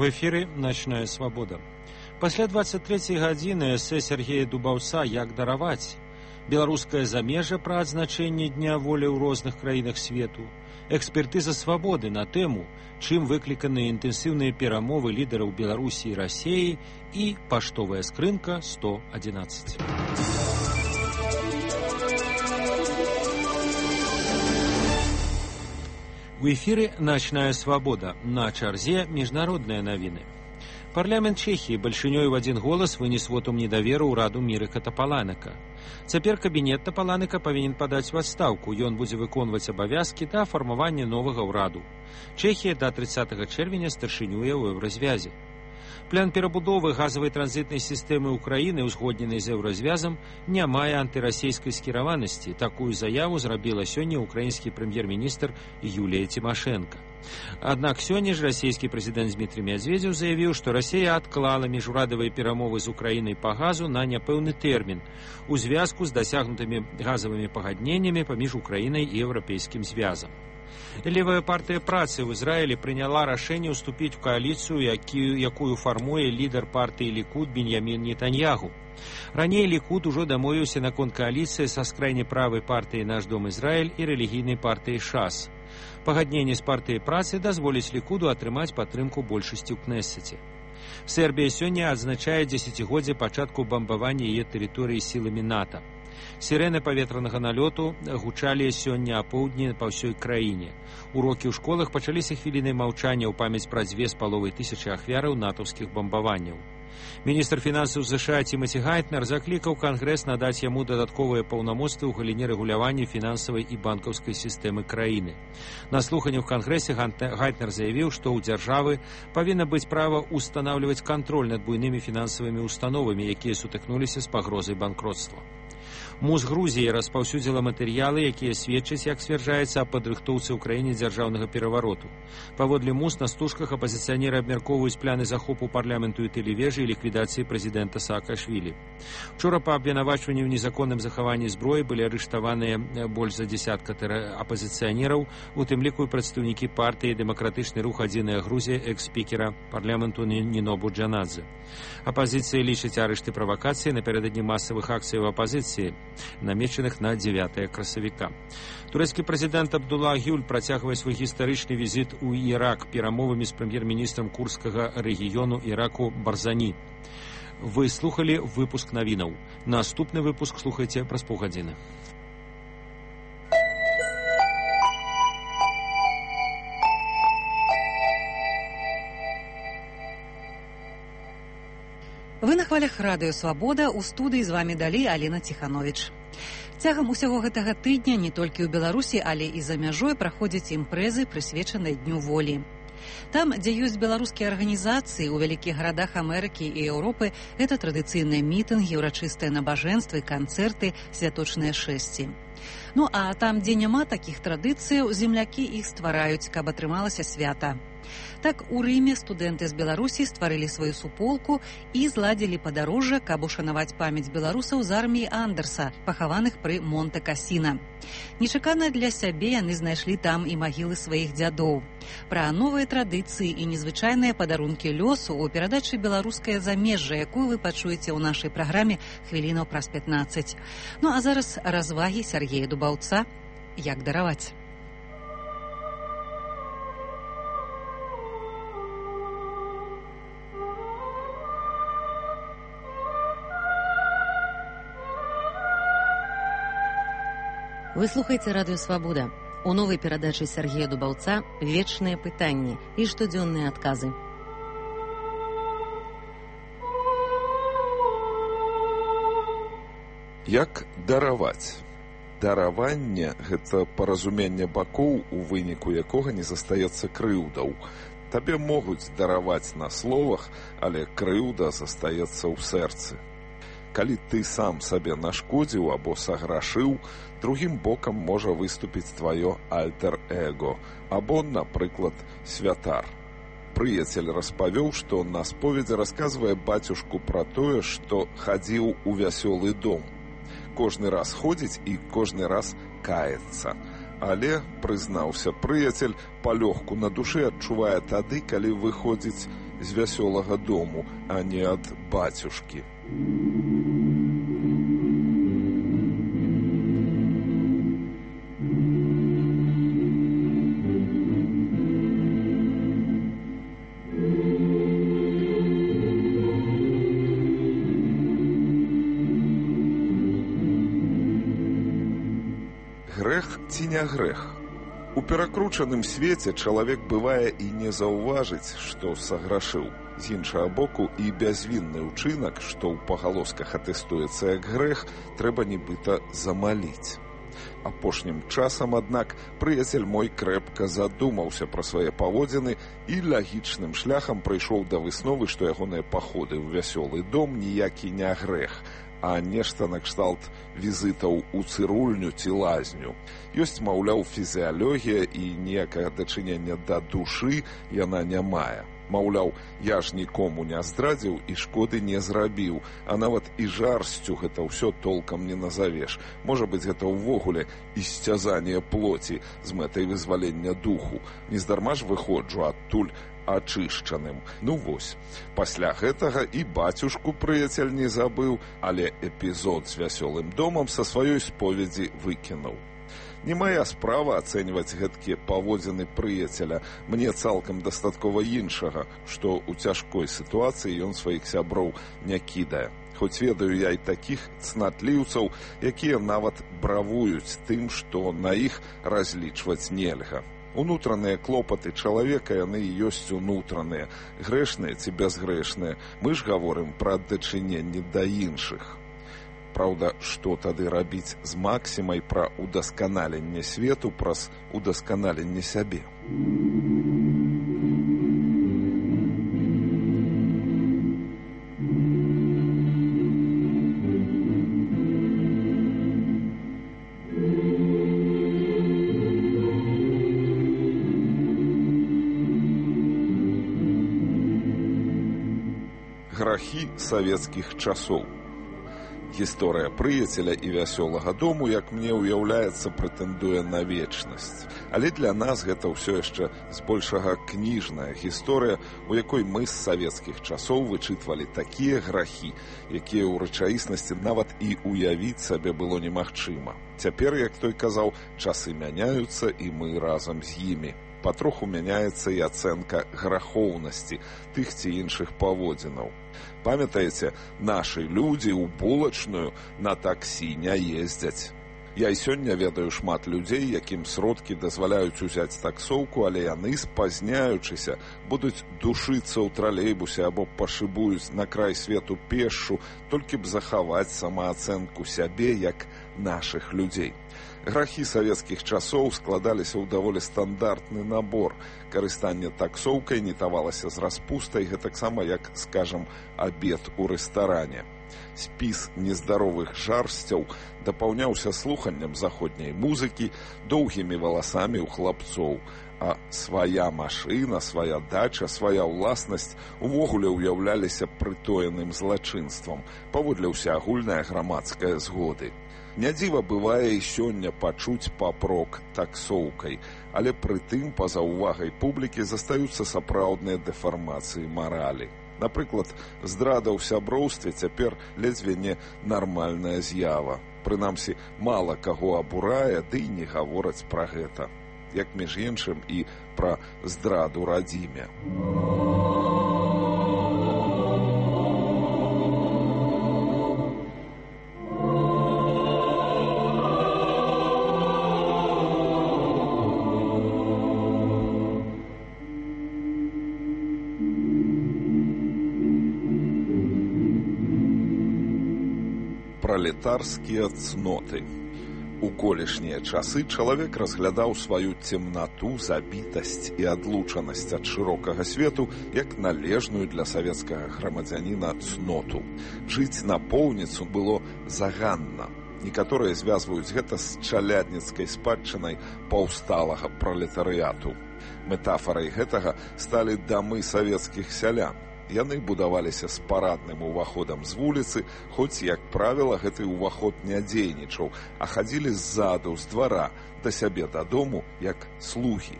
В эфіры «Начная свабода». Пасля 23-й гадзіны эсэ Сергея Дубаўца «Як дараваць», беларускае замежжа пра адзначэнне Дня волі ў розных краінах свету, экспертыза свабоды на тэму, чым выкліканыя інтэнсіўныя перамовы лідараў Беларусі і Расіі і паштовая скрынка 111. У эфіры «Начная свабода». На чарзе міжнародныя навіны. Парламент Чэхіі бальшынёй в адзін голас вынес вотум недаверу ўраду Мірыка Тапаланыка. Цяпер кабінет Тапаланыка павінен падаць у адстаўку. Ён будзе выконваць абавязкі да фармавання новага ўраду. Чэхія да 30 чэрвеня старшынюе ў еўразвязе. План перабудовы газавай транзітнай сістэмы ўкраіны, узгодненай з еўразвязам, не мае антырасійскай скіраванасці. Такую заяву зрабіла сёння украінскі прэм'ер-міністр Юлія Тимошенко. Аднак сёння ж расійскі прэзідэнт Дмітрий Медведзеў заявіў, што Расія адклала міжурадавыя перамовы з Украінай па газу на няпэўны тэрмін у звязку з дасягнутымі газавымі пагадненнямі паміж Украінай і Еўрапейскім звязам. Левая партыя працы ў Ізраілі прыняла рашэнне ўступіць у кааліцыю, якую фармуе лідар партыі Лікуд Беньямін Нетаньяху. Раней Лікуд ужо дамовіўся наконт кааліцыі са скрайне правай партыяй «Наш дом Ізраіль» і рэлігійнай партыяй «ШАС». Пагадненне з партыяй працы дазволіць Лікуду атрымаць падтрымку большасці ў Кнэссеце. Сербія сёння адзначае дзесяцігоддзе пачатку бамбавання яе тэрыторыі сіламі НАТО. Сірэны паветранага налёту гучалі сёння апоўдні па ўсёй краіне. Урокі ў школах пачаліся хвілінай маўчання ў памяць пра 2,5 ахвяраў натаўскіх бамбаванняў. Міністр фінансаў США Тимоті Гайтнер заклікаў Кангрэс надаць яму дадатковыя паўнамоцтвы ў галіне рэгулявання фінансавай і банкаўскай сістэмы краіны. На слуханні ў Кангрэсе Гайтнер заявіў, што ў дзяржавы павінна быць права ўстанаўліваць кантроль над буйнымі фінансавымі установамі, якія сутыкнуліся з пагрозай банкротства. МУЗ Грузіі распаўсюдзіла матэрыялы, якія сведчаць, як сцвярджаецца, аб падрыхтоўцы ў краіне дзяржаўнага перавароту. Паводле МУЗ на стужках апазіцыянеры абмяркоўваюць пляны захопу парламенту і тэлевежы і ліквідацыі прэзідэнта Саакашвілі. Учора па абвінавачванні ў незаконным захаванні зброі былі арыштаваныя больш за дзесятка апазіцыянераў, у тым ліку і прадстаўнікі партыі «Дэмакратычны рух Адзіная Грузія» экс-спікера парламенту Нінобу Джанадзе. Апазіцыя лічыць арышты правакацыі напярэдадні масавых акцый апазіцыі, намечаных на 9 красавіка. Турэцкі прэзідэнт Абдулла Гюль працягвае свой гістарычны візіт у Ірак перамовамі з прэм'ер-міністрам курдскага рэгіёну Іраку Барзані. Вы слухалі выпуск навінаў. Наступны выпуск слухайце праз паўгадзіны. Вы на хвалях радыё «Свабода», у студыі з вамі далі Алена Ціхановіч. Цягам усяго гэтага тыдня не толькі ў Беларусі, але і за мяжой праходзяць імпрэзы, прысвечаныя Дню волі. Там, дзе ёсць беларускія арганізацыі ў вялікіх гарадах Амерыкі і Еўропы, гэта традыцыйныя мітынгі, урачыстыя набажэнствы, канцэрты, святочныя шэсці. Ну а там, дзе няма такіх традыцыяў, землякі іх ствараюць, каб атрымалася свята. Так, у Рыме студэнты з Беларусі стварылі сваю суполку і зладзілі падарожжа, каб ушанаваць памяць беларусаў з арміі Андерса, пахаваных пры Монте-Касіна. Нечакана для сябе яны знайшлі там і магілы сваіх дзядоў. Пра новыя традыцыі і незвычайныя падарункі лёсу ў перадачы «Беларускае замежжа», якую вы пачуеце ў нашай праграме хвілінаў праз 15. Ну а зараз развагі Сергея Дубаўца «Як дараваць». Вы слухаеце радыё «Свабода». У новай перадачы Сергея Дубаўца вечныя пытанні і штодзённыя адказы. Як дараваць? Дараванне – гэта паразуменне бакоў, у выніку якога не застаецца крыўдаў. Табе могуць дараваць на словах, але крыўда застаецца ў сэрцы. Калі ты сам сабе нашкодзіў або саграшыў, другім бокам можа выступіць тваё альтер-эго, або, напрыклад, святар. Прыяцель распавёў, што на споведзі расказвае бацюшку пра тое, што хадзіў у вясёлы дом. Кожны раз ходзіць і кожны раз каецца. Але, прызнаўся прыяцель, палёгку на душы адчувае тады, калі выходзіць з вясёлага дому, а не ад бацюшкі. Грэх ці не грэх? У перакручаным свеце чалавек бывае і не заўважыць, што саграшыў. З іншага боку, і бязвінны ўчынак, што ў пагалосках атэстуецца як грэх, трэба нібыта замаліць. Апошнім часам, аднак, прыяцель мой крэпка задумаўся пра свае паводзіны і лагічным шляхам прыйшоў да высновы, што ягоныя паходы ў вясёлы дом ніякі не грэх, а нешта накшталт візітаў у цырульню ці лазню. Ёсць, маўляў, фізіялогія і ніякага дачынення да душы яна не мае. Маўляў, я ж нікому не здрадзіў і шкоды не зрабіў, а нават і жарсцю гэта ўсё толкам не назавеш. Можа быць, гэта ўвогуле ісцязанне плоці з мэтай вызвалення духу. Нездарма ж выходжу адтуль ачышчаным. Ну вось, пасля гэтага і бацюшку прыяцель не забыў, але эпізод з вясёлым домам са сваёй споведзі выкінуў. Не мая справа ацэньваць гэткія паводзіны прыяцеля. Мне цалкам дастаткова іншага, што ў цяжкой сітуацыі ён сваіх сяброў не кідае. Хоць ведаю я і такіх цнатліўцаў, якія нават бравуюць тым, што на іх разлічваць нельга. Унутраныя клопаты чалавека, яны ёсць унутраныя, грэшныя ці бязгрэшныя. Мы ж гаворым пра дачыненне да іншых. Праўда, што тады рабіць з максімай пра удасканаленне свету праз удасканаленне сябе? Грахі савецкіх часоў. Гісторыя прыяцеля і вясёлага дому, як мне ўяўляецца, прэтэндуе на вечнасць. Але для нас гэта ўсё яшчэ збольшага кніжная гісторыя, у якой мы з савецкіх часоў вычытвалі такія грахі, якія ў рэчаіснасці нават і ўявіць сабе было немагчыма. Цяпер, як той казаў, часы мяняюцца, і мы разам з імі. Патроху мяняецца і ацэнка грахоўнасці тых ці іншых паводзінаў. Памятаеце, нашы людзі ў булачную на таксі не ездзяць. Я і сёння ведаю шмат людзей, якім сродкі дазваляюць узяць таксоўку, але яны, спазняючыся, будуць душыцца ў тралейбусе або пашыбуюць на край свету пешшу, толькі б захаваць самаацэнку сябе як нашых людзей. Грахі савецкіх часоў складаліся ў даволі стандартны набор. Карыстанне таксоўкай не тавалася з распустай, гэтаксама як, скажам, абед у рэстаране. Спіс нездаровых жарсцяў дапаўняўся слуханнем заходняй музыкі, доўгімі валасамі ў хлапцоў, а свая машына, свая дача, свая ўласнасць увогуле ўяўляліся прытоеным злачынствам, паводле ўсеагульнай грамадскай згоды. Нядзіва бывае і сёння пачуць папрок таксоўкай, але прытым па-за ўвагай публікі застаюцца сапраўдныя дэфармацыі маралі. Напрыклад, здрада ў сяброўстве цяпер ледзьве не нармальная з'ява. Прынамсі, мала каго абурае, ды і не гавораць пра гэта. Як між іншым і пра здраду радзіме. Пралетарскія цноты. У колішнія часы чалавек разглядаў сваю цемнату, забітасць і адлучанасць ад шырокага свету як належную для савецкага грамадзяніна цноту. Жыць напоўніцу было заганна. Некаторыя звязваюць гэта з чалядніцкай спадчынай паўсталага пралетарыяту. Метафарай гэтага сталі дамы савецкіх сялян. Яны будаваліся з парадным уваходам з вуліцы, хоць, як правіла, гэты ўваход не дзейнічаў, а хадзілі ззаду, з двара, да сябе дадому, як слугі.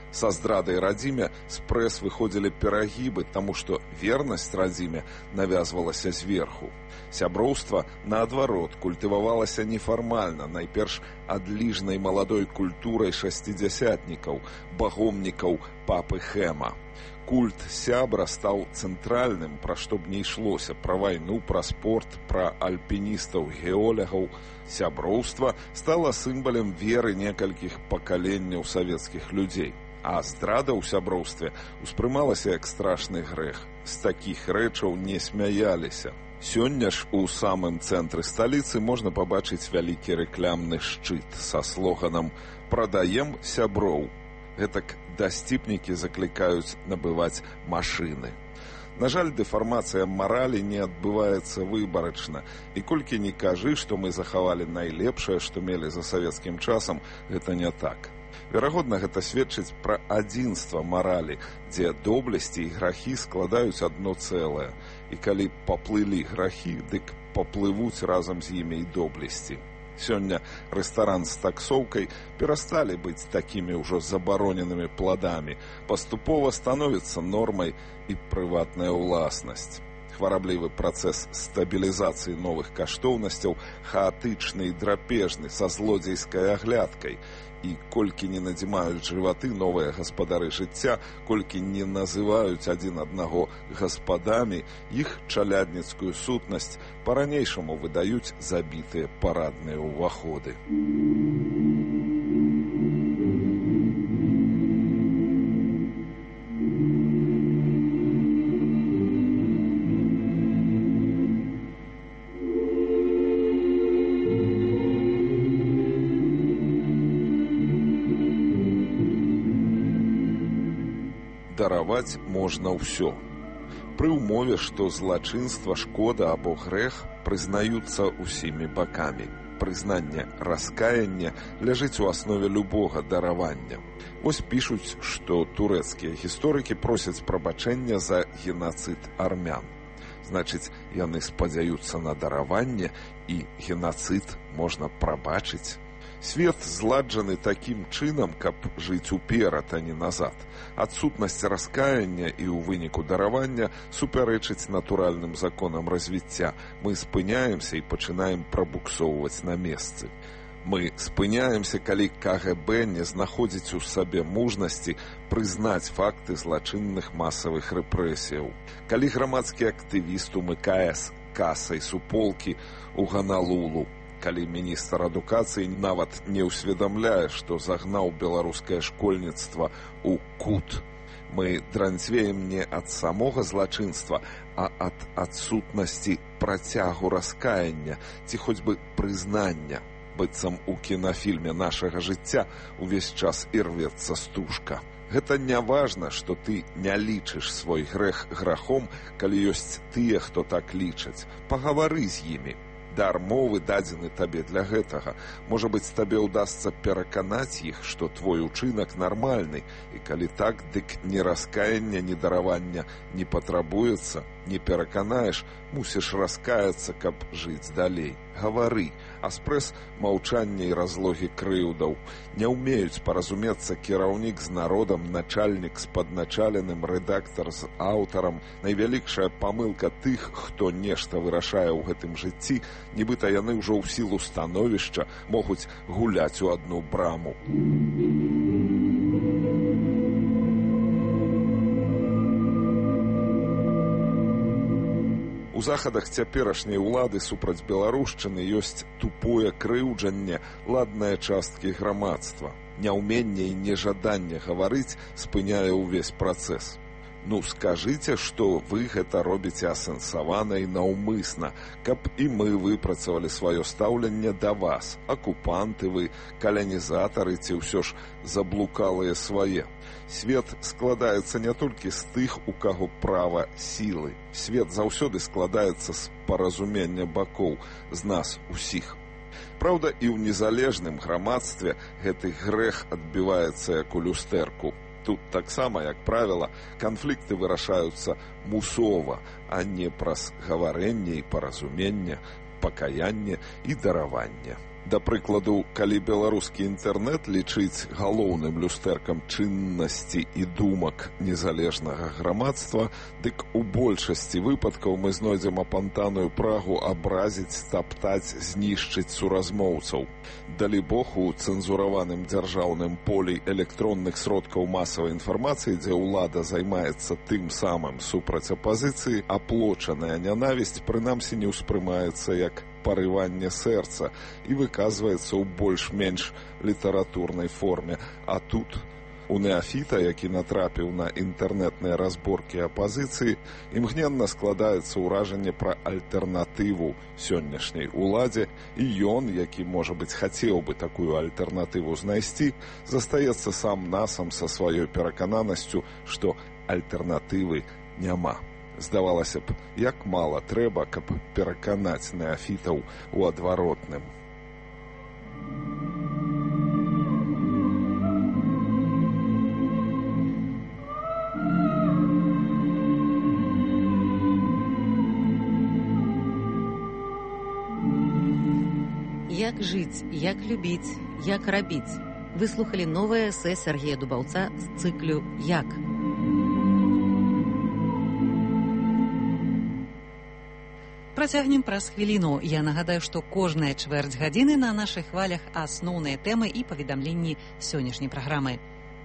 Са здрадай радзіме з прэс выходзілі перагібы, таму што вернасць радзіме навязвалася зверху. Сяброўства, наадварот, культывавалася нефармальна, найперш адліжнай маладой культурай шасцідзясятнікаў, багомнікаў папы Хэма. Культ сябра стаў цэнтральным, пра што б не ішлося, пра вайну, пра спорт, пра альпіністаў, геолягаў. Сяброўства стала сімвалам веры некалькіх пакаленняў савецкіх людзей. А здрада ў сяброўстве ўспрымалася як страшны грэх. З такіх рэчаў не смяяліся. Сёння ж у самым цэнтры сталіцы можна пабачыць вялікі рэклямны шчыт са слоганам «Прадаем сяброў». Гэтак дасціпнікі заклікаюць набываць машыны. На жаль, дэфармацыя маралі не адбываецца выбарачна. І колькі не кажы, што мы захавалі найлепшае, што мелі за савецкім часам, гэта не так. Верагодна, гэта сведчыць пра адзінства маралі, дзе доблесці і грахі складаюць адно цэлае. І калі паплылі грахі, дык паплывуць разам з імі і доблесці. Сёння рэстаран з таксоўкай перасталі быць такімі ўжо забароненымі пладамі. Паступова становіцца нормай і прыватная ўласнасць. Хвараблівы працэс стабілізацыі новых каштоўнасцяў хаатычны і драпежны, са злодзейскай аглядкай. І колькі не надзімаюць жываты новыя гаспадары жыцця, колькі не называюць адзін аднаго гаспадамі, іх чалядніцкую сутнасць па-ранейшаму выдаюць забітыя парадныя ўваходы. Дараваць можна ўсё. Пры ўмове, што злачынства, шкода або грэх прызнаюцца ўсімі бакамі. Прызнанне раскаяння ляжыць у аснове любога даравання. Вось пішуць, што турэцкія гісторыкі просяць прабачэння за генацыд армян. Значыць, яны спадзяюцца на дараванне, і генацыд можна прабачыць. Свет зладжаны такім чынам, каб жыць уперад, а не назад. Адсутнасць раскаяння і ў выніку даравання супярэчыць натуральным законам развіцця. Мы спыняемся і пачынаем прабуксоўваць на месцы. Мы спыняемся, калі КГБ не знаходзіць у сабе мужнасці прызнаць факты злачынных масавых рэпрэсіяў. Калі грамадскі актывіст умыкае з касай суполкі ў Ганалулу, калі міністр адукацыі нават не ўсведамляе, што загнаў беларускае школьніцтва ў кут. Мы дранцвеем не ад самога злачынства, а ад адсутнасці працягу раскаяння ці хоць бы прызнання. Быццам у кінафільме нашага жыцця увесь час ірвецца стужка. Гэта не важна, што ты не лічыш свой грэх грахом, калі ёсць тыя, хто так лічаць. Пагавары з імі. Дар мовы дадзены табе для гэтага. Можа быць, табе ўдасца пераканаць іх, што твой учынак нармальны, і калі так, дык ні раскаяння, ні даравання не патрабуецца, не пераканаеш, мусіш раскаяцца, каб жыць далей. Гавары, а спрэс маўчання і разлогі крыўдаў. Не ўмеюць паразумецца кіраўнік з народам, начальнік з падначаленым, рэдактар з аўтарам. Найвялікшая памылка тых, хто нешта вырашае ў гэтым жыцці, нібыта яны ўжо ў сілу становішча могуць гуляць у адну браму. У захадах цяперашняй улады супраць беларушчыны ёсць тупое крыўджанне ладнае часткі грамадства. Няўменне і нежаданне гаварыць спыняе ўвесь працэс. Ну, скажыце, што вы гэта робіце асэнсавана і наўмысна, каб і мы выпрацавалі сваё стаўленне да вас. Акупанты вы, калянізатары ці ўсё ж заблукалыя свае. Свет складаецца не толькі з тых, у каго права сілы. Свет заўсёды складаецца з паразумення бакоў, з нас усіх. Праўда, і ў незалежным грамадстве гэты грэх адбіваецца як у люстэрку. Тут таксама, як правіла, канфлікты вырашаюцца мусова, а не праз гаварэнне і паразуменне, пакаянне і дараванне. Да прыкладу, калі беларускі інтэрнэт лічыць галоўным люстэркам чыннасці і думак незалежнага грамадства, дык у большасці выпадкаў мы знойдзем апантаную прагу абразіць, таптаць, знішчыць суразмоўцаў. Далі Бог, у цэнзураваным дзяржаўным полі электронных сродкаў масавай інфармацыі, дзе ўлада займаецца тым самым супраць апазіцыі, аплочаная нянавісць прынамсі не ўспрымаецца як парыванне сэрца і выказваецца ў больш-менш літаратурнай форме. А тут у неафіта, які натрапіў на інтэрнэтныя разборкі апазіцыі, імгненна складаецца ўражанне пра альтэрнатыву сённяшняй уладзе, і ён, які, можа быць, хацеў бы такую альтэрнатыву знайсці, застаецца сам-насам са сваёй перакананасцю, што альтэрнатывы няма. Здавалася б, як мала трэба, каб пераканаць неафітаў у адваротным. Як жыць, як любіць, як рабіць. Выслухалі новае эсэ Сергея Дубаўца з цыклю «Як?». Працягнем праз хвіліну. Я нагадаю, што кожная чвэрць гадзіны на нашых хвалях асноўныя тэмы і паведамленні сённяшняй праграмы.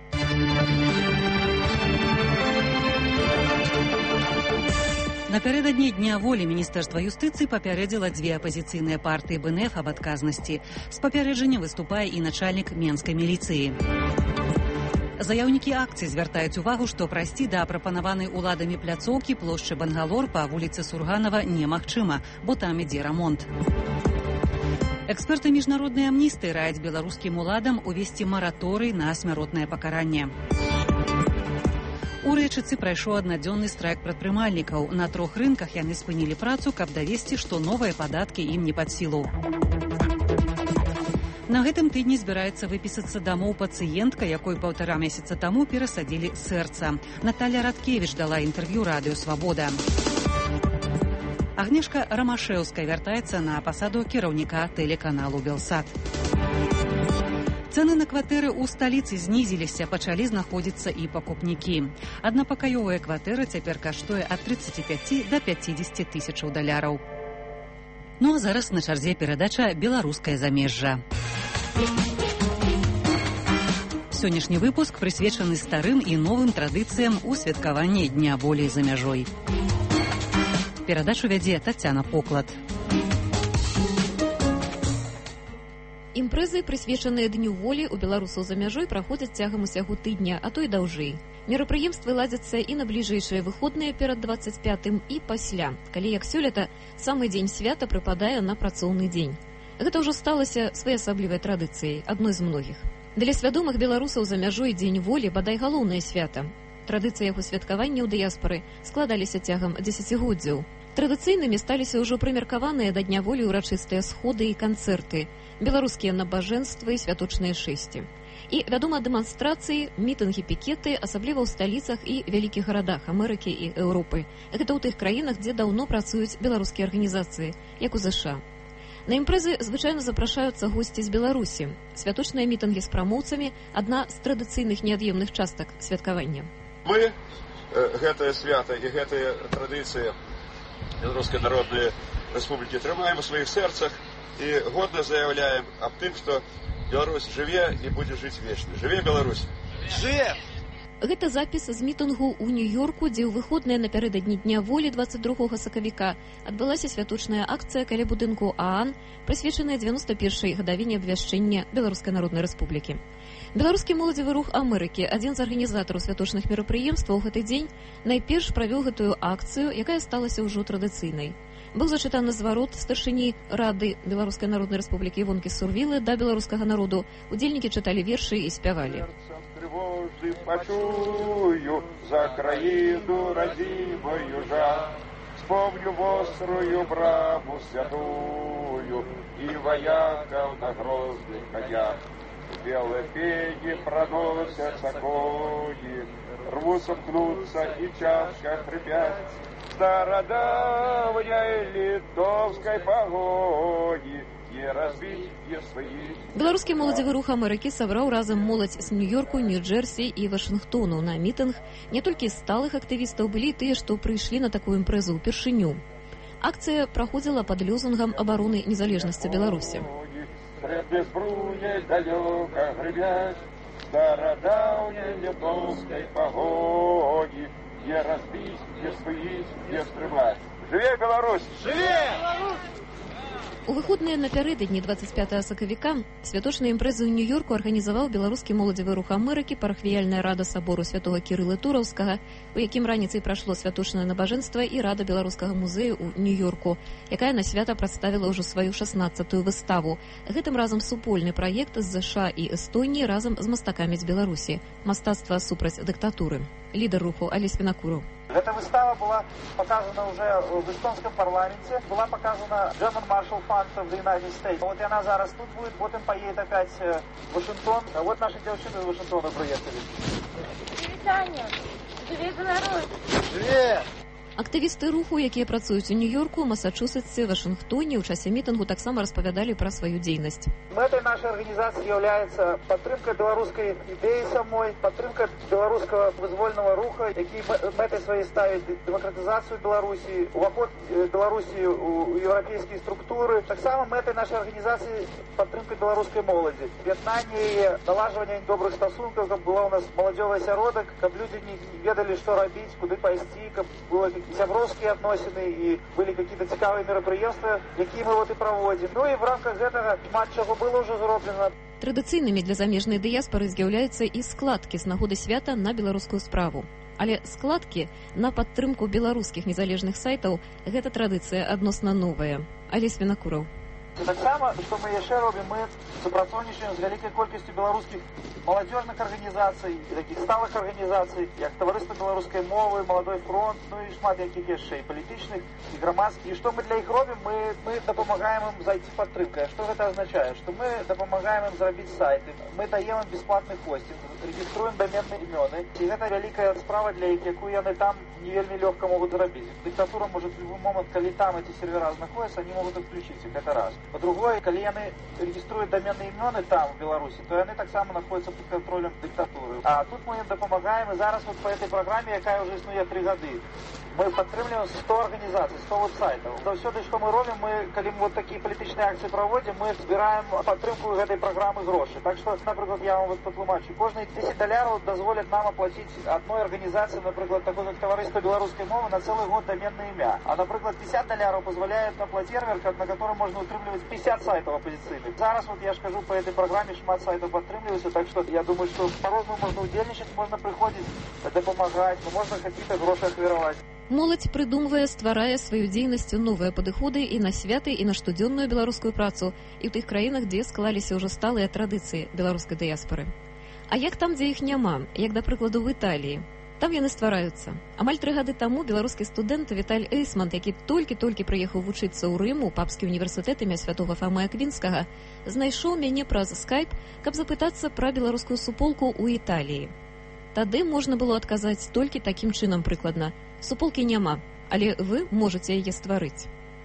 Напярэдадні Дня волі Міністэрства юстыцыі папярэдзіла дзве апазіцыйныя партыі БНФ аб адказнасці. З папярэджаннем выступае і начальнік менскай міліцыі. Заяўнікі акцыі звяртаюць увагу, што прайсці да прапанаванай уладамі пляцоўкі плошчы Бангалор па вуліцы Сурганава немагчыма, бо там ідзе рамонт. Эксперты міжнароднай амністыі раяць беларускім уладам увесці мараторый на смяротнае пакаранне. У Рэчыцы прайшоў аднадзённы страйк прадпрымальнікаў. На 3 рынках яны спынілі працу, каб давесці, што новыя падаткі ім не пад сілу. На гэтым тыдні збіраецца выпісацца дамоў пацыентка, якой 1,5 месяца таму перасадзілі сэрца. Наталя Радкевіч дала інтэрв'ю радыё «Свабода». Агнешка Рамашэўская вяртаецца на пасаду кіраўніка тэлеканалу «Белсат». Цэны на кватэры ў сталіцы знізіліся, пачалі знаходзіцца і пакупнікі. Аднапакаёвая кватэра цяпер каштуе ад 35 да 50 тысячаў даляраў. Ну а зараз на чарзе перадача «Беларускае замежжа». Сённяшні выпуск прысвечаны старым і новым традыцыям у святкаванні Дня волі за мяжой. Перадачу вядзе Тацяна Поклад. Імпрэзы, прысвечаныя Дню волі ў беларусаў за мяжой, праходзяць цягам усяго тыдня, а то і даўжэй. Мерапрыемствы ладзяцца і на бліжэйшыя выходныя перад 25-м і пасля, калі, як сёлета, самы дзень свята прыпадае на працоўны дзень. Гэта ўжо сталася своеасаблівай традыцыяй, адной з многіх. Для свядомых беларусаў за мяжой Дзень волі бадай галоўнае свята. Традыцыі яго святкавання ў дыяспары складаліся цягам дзесяцігоддзяў. Традыцыйнымі сталіся ўжо прымеркаваныя да Дня волі ўрачыстыя сходы і канцэрты, беларускія набажэнствы і святочныя шэсці. І, вядома, дэманстрацыі, мітынгі, пікеты, асабліва ў сталіцах і вялікіх гарадах Амерыкі і Еўропы. Гэта ў тых краінах, дзе даўно працуюць беларускія арганізацыі, як у ЗША. На імпрэзы звычайна запрашаюцца госці з Беларусі. Святочныя мітынгі з прамоўцамі – адна з традыцыйных неад'емных частак святкавання. Мы гэтае свята і гэтыя традыцыі Беларускай Народнай Рэспублікі трымаем у сваіх сэрцах і годна заяўляем аб тым, што Беларусь жыве і будзе жыць вечна. Жыве Беларусь! Жыве! Гэта запіс з мітынгу ў Нью-Йорку, дзе ў выходныя напярэдадні Дня волі 22 сакавіка адбылася святочная акцыя каля будынку ААН, прысвечаная 91-й гадавіне абвяшчэння Беларускай Народнай Рэспублікі. Беларускі моладзевы рух Амерыкі, адзін з арганізатараў святочных мерапрыемстваў у гэты дзень, найперш правёў гэтую акцыю, якая сталася ўжо традыцыйнай. Быў зачытаны зварот старшыні Рады Беларускай Народнай Рэспублікі Івонкі Сурвілы да беларускага народу. Удзельнікі чыталі вершы і спявалі. Тревожный почую за краину родимую жар, вспомню вострую браму святую и вояков на грозных конях. В белой пене проносятся кони, рвутся, пнутся и чашка хрипят. Стародавней литовской погони и разбить и свои. Беларускі моладзевы рух Амерыкі сабраў разам моладзь з Нью-Йорку, Нью-Джерсі і Вашынгтону на мітынг. Не толькі сталых актывістаў, былі і тыя, што прыйшлі на такую імпрэзу ўпершыню. Акцыя праходзіла пад лозунгам абароны незалежнасці Беларусі. Сред безбруей далёка гребясь, стародавней литовской погони, где разбить, где спылить, где стрымать. Живе Беларусь! Живе! У выходныя напярэдадні 25 сакавіка святочную імпрэзу ў Нью-Йорку арганізаваў беларускі моладзевы рух Амерыкі, парафіяльная рада сабору святога Кірыла Тураўскага, у якім раніцай прашло святочнае набажэнства і рада беларускага музею ў Нью-Йорку, якая на свята прадставіла ўжо сваю 16-ю выставу. Гэтым разам супольны праект з ЗША і Эстоніі разам з мастакамі з Беларусі. Мастацтва супраць дыктатуры. Лідар руху Алесь Вінакураў. Эта выстава была показана уже в эстонском парламенте, была показана German Marshall Fund of the United States. Вот и она зараз тут будет, вот им поедет опять в Вашингтон. Вот наши девчины из Вашингтона приехали. Вітання! Живе Беларусь! Живе! Актывісты руху, якія працуюць у Нью-Йорку, Масачусетсе, Вашынгтоне, у часе мітынгу таксама распавядалі пра сваю дзейнасць. Мэтай нашей организации является подтримка белорусской идеи самой, подтримка белорусского вызвольного руха, які мэтай своей ставят демократизацию Беларуси, уваход Беларуси у европейские структуры. Так само мэтай нашей организации подтримка белорусской молоди. Яднание и налаживание добрых стосунков, каб была у нас молодёвый осяродак, каб люди не ведали, что робить, куды пайсці, каб было сяброўскія адносіны і былі какие-то цікавыя мерапрыемствы, якія мы вот і праводзім. Ну і в рамках гэтага шмат чаго было ўжо зроблена. Традыцыйнымі для замежнай дыяспары з'яўляюцца і складкі з нагоды свята на беларускую справу. Але складкі на падтрымку беларускіх незалежных сайтаў – гэта традыцыя адносна новая. Алесь Вінакураў. Таксама, што мы яшчэ робім, мы супрацоўнічаем з вялікай колькасцю беларускіх маладзёжных арганізацый і такіх сталых арганізацый, як таварыства беларускай мовы, Маладой фронт, ну і шмат якіх яшчэ і палітычных, і грамадскіх. І што мы для іх робім? Мы дапамагаем ім зайти падтрымкай. Што гэта азначае? Што мы дапамагаем ім зрабіць сайты, мы даем ім бясплатны хостинг, рэгіструем даменныя імёны. І гэта вялікая справа для іх, якую яны там не вельмі лёгка могуць зрабіць. Дыктатура можа в любой момент, калі там эти сервера знаходзяцца, они могуць адключыць іх. Гэта раз. По-другое, калі яны рэгіструюць даменныя імёны там, в Беларусі, то яны таксама находятся под контролем диктатуры. А тут мы им допомагаем, и зараз вот по этой программе, якая уже існуе 3 годы, мы падтрымліваем 100 организаций, 100 веб-сайтаў. Заўсёды, што мы робім, калі мы вот такие палітычныя акцыі праводзім, мы збіраем падтрымку гэтай праграмы грошы. Так што, напрыклад, я вам вот патлумачу, кожныя $10 дазволят нам оплатить одной организации, напрыклад, такой как Таварыства беларускай мовы, на целый год доменное имя. А, напрыклад, $50 позволяет оплатить сервер, на котором можно утрымліваць 50 сайтов оппозиционных. Зараз вот я ж кажу, по этой программе шмат сайтов падтрымліваецца, так что я думаю, что по-розному можно удзельнічаць, можно приходить, дапамагаць, можно какие-то гроши ахвяраваць. Моладзь прыдумвае, стварае сваю дзейнасць новыя падыходы і на святы, і на штодзённую беларускую працу, і ў тых краінах, дзе склаліся ўжо сталыя традыцыі беларускай дыяспары. А як там, дзе іх няма, як, да прыкладу, в Італіі? Там яны ствараюцца. Амаль 3 гады таму беларускі студэнт Віталь Эйсман, які толькі-толькі прыехаў вучыцца ў Рым у папскі універсітэт імя святога Фамы Аквінскага, знайшоў мяне праз скайп, каб запытацца пра беларускую суполку ў Італіі. Тады можна было адказаць толькі такім чынам прыкладна. Суполкі няма, але вы можаце яе стварыць.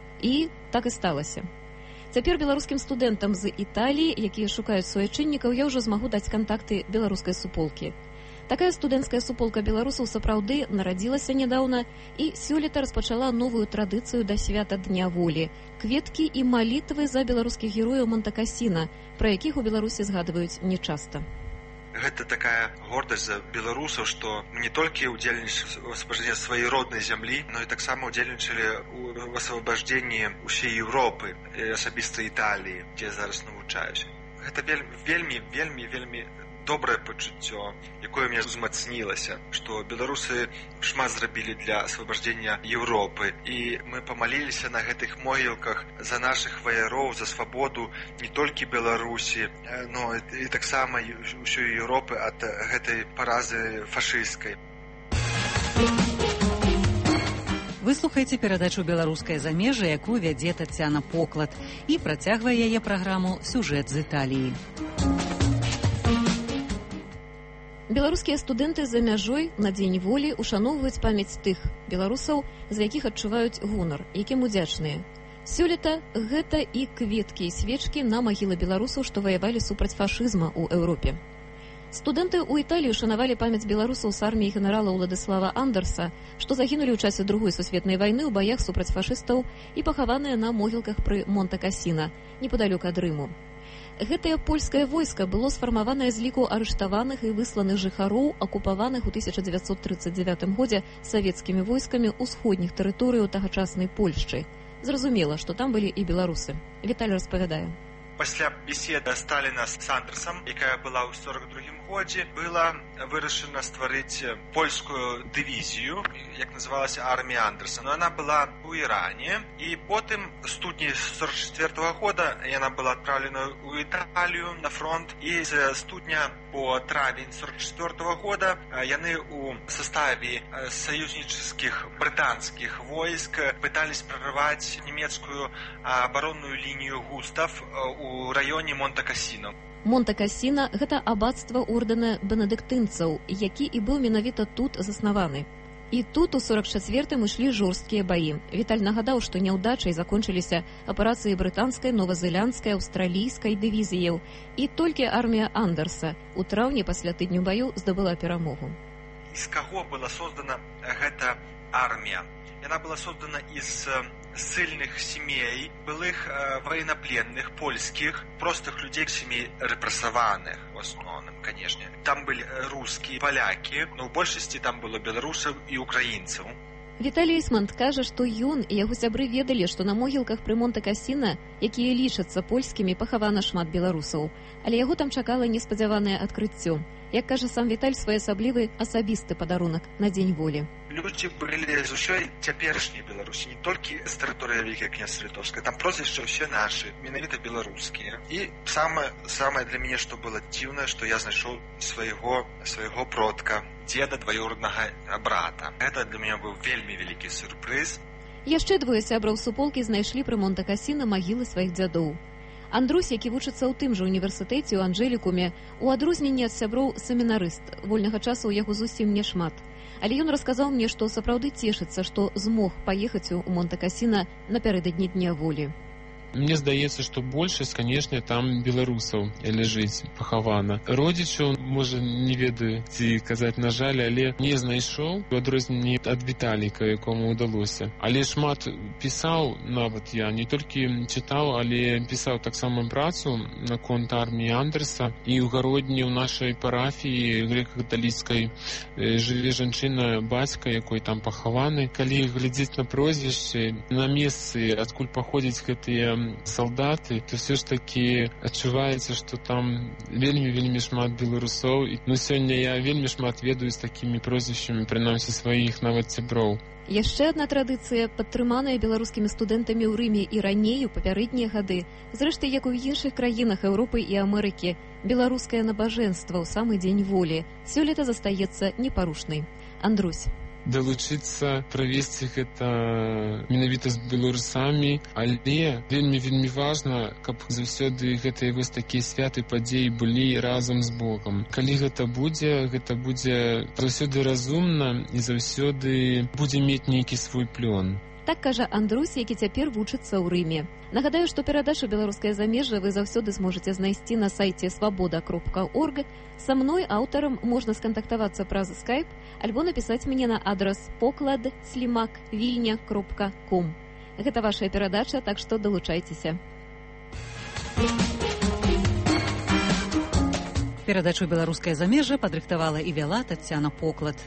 І так і сталася. Цяпер беларускім студэнтам з Італіі, якія шукаюць суайчыннікаў, я ўжо змагу даць кантакты беларускай суполкі. Такая студэнцкая суполка беларусаў сапраўды нарадзілася нядаўна і сёлета распачала новую традыцыю да свята Дня волі – кветкі і малітвы за беларускіх герояў Монте-Кассіна, пра якіх у Беларусі згадваюць нечаста. Гэта такая гордасць за беларусаў, што не толькі ўдзельнічалі ў асвабаждэнні сваёй роднай зямлі, но і таксама ўдзельнічалі ў асвабаждэнні ўсей Еўропы, асабіста Італіі, дзе зараз навучаюся. Гэта вельмі добрае пачуццё, якое мне узмацнілася, што беларусы шмат зрабілі для асвабаждэння Еўропы, і мы памаліліся на гэтых могілках за нашых ваяроў, за свабоду не толькі Беларусі, но і таксама ўсёй Еўропы ад гэтай паразы фашысцкай. Вы слухаеце перадачу «Беларускае замежжа», якую вядзе Тацяна Поклад, і працягвае яе праграму «Сюжэт з Італіі». Беларускія студэнты за мяжой на Дзень волі ушаноўваюць памяць тых беларусаў, за якіх адчуваюць гонар, якім удзячныя. Сёлета гэта і кветкі і свечкі на магілы беларусаў, што ваявалі супраць фашызма ў Еўропе. Студэнты ў Італіі шанавалі памяць беларусаў з арміі генерала Уладыслава Андерса, што загінулі ў часе Другой сусветнай вайны ў баях супраць фашыстаў і пахаваныя на могілках пры Монте-Кассіна, непадалёк ад Рыму. Гэтае польскае войска было сфармаванае з ліку арыштаваных і высланых жыхароў, акупаваных у 1939 годзе савецкімі войскамі ўсходніх тэрыторыяў тагачаснай Польшчы. Зразумела, што там былі і беларусы. Віталь распавядае. Пасля беседы Сталіна з Андерсам, якая была ў 1942 годзе, было вырашана стварыць польскую дывізію, як называлася армія Андерса. Но яна была ў Іране, і потым в студні 1944 года яна была адпраўлена ў Італію на фронт, і з студня по травень 1944 года яны ў составе союзнических британских войск пытались прорывать немецкую оборонную линию Густав у районе Монте-Кассино. Монте-Кассіна – гэта аббацтва ордэна бенедыктынцаў, які і быў менавіта тут заснаваны. І тут у 44-м ішлі жорсткія баі. Віталь нагадаў, што няўдачай закончыліся аперацыі брытанскай, новазеландскай, аўстралійскай дывізіяў. І толькі армія Андерса у траўні пасля тыдню баю здабыла перамогу. Из кого была создана эта армия? Она была создана из ссыльных семей, былых военнопленных, польских, простых людей, семей репрессованных в основном, конечно. Там были русские, поляки, но в большинстве там было белорусов и украинцев. Віталій Ісмант кажа, што ён і яго сябры ведалі, што на могілках пры Монте-Кассіна, якія лічацца польскімі, пахавана шмат беларусаў. Але яго там чакала неспадзяванае адкрыццё. Як кажа сам Віталь, своеасаблівы асабісты падарунак на Дзень волі. Люди были з усёй цяперашняй Беларусі, не толькі з тэрыторыі Вялікай княства Літоўскай. Там прозвішча ўсе нашы, менавіта беларускія. І самае для мяне, што было дзіўнае, што я знайшоў свайго продка, дзеда дваюроднага брата. Гэта для мяне быў вельмі вялікі сюрпрыз. Яшчэ двое сябраў суполкі знайшлі пры Монте-Кассіна магілы сваіх дзядоў. Андрусь, які вучыцца ў тым жа універсітэце ў Анжэлікуме, у адрозненні ад сяброў семінарыст, вольнага часу ў яго зусім няшмат. Але ён расказаў мне, што сапраўды цешыцца, што змог паехаць у Монте-Кассіна напярэдадні Дня волі. Мне здаецца, што большасць, канешне, там беларусаў ляжыць пахавана. Родзічаў, можа, не ведаю, ці казаць, на жаль, але не знайшоў, у адрозненні ад Віталіка, якому ўдалося. Але шмат пісаў, нават я не толькі чытаў, але пісаў таксама працу наконт арміі Андерса. І ў гародні ў нашай парафіі грэка-каталіцкай жыве жанчына, бацька, якой там пахаваны. Калі глядзець на прозвішчы, на месцы, адкуль паходзяць гэтыя салдаты, то все ж таки адчуваецца, што там вельмі шмат беларусоў. Ну, сёння я вельмі шмат ведаю з такімі прозвішчамі, прынамсі сваіх нават сяброў. Яшчэ адна традыцыя, падтрыманая беларускімі студэнтамі ў Рыме і раней у папярэднія гады. Зрэшты, як у іншых краінах Еўропы і Амерыкі, беларускае набажэнства ў самы Дзень волі сёлета застаецца непарушнай. Андрусь. Далучыцца, правесці гэта менавіта з беларусамі, але вельмі важна, каб заўсёды гэтыя вось такія святы падзеі былі разам з Богам. Калі гэта будзе заўсёды разумна і заўсёды будзе мець нейкі свой плён. Так кажа Андрусь, які цяпер вучыцца ў Рыме. Нагадаю, што перадачу «Беларускае замежжа» вы заўсёды зможаце знайсці на сайце свабода.орг. Са мной, аўтарам, можна скантактавацца праз Skype альбо напісаць мне на адрас poklad@vilnia.com. Гэта вашая перадача, так што далучайцеся. Перадачу «Беларускае замежжа» падрыхтавала і вяла Таццяна Поклад.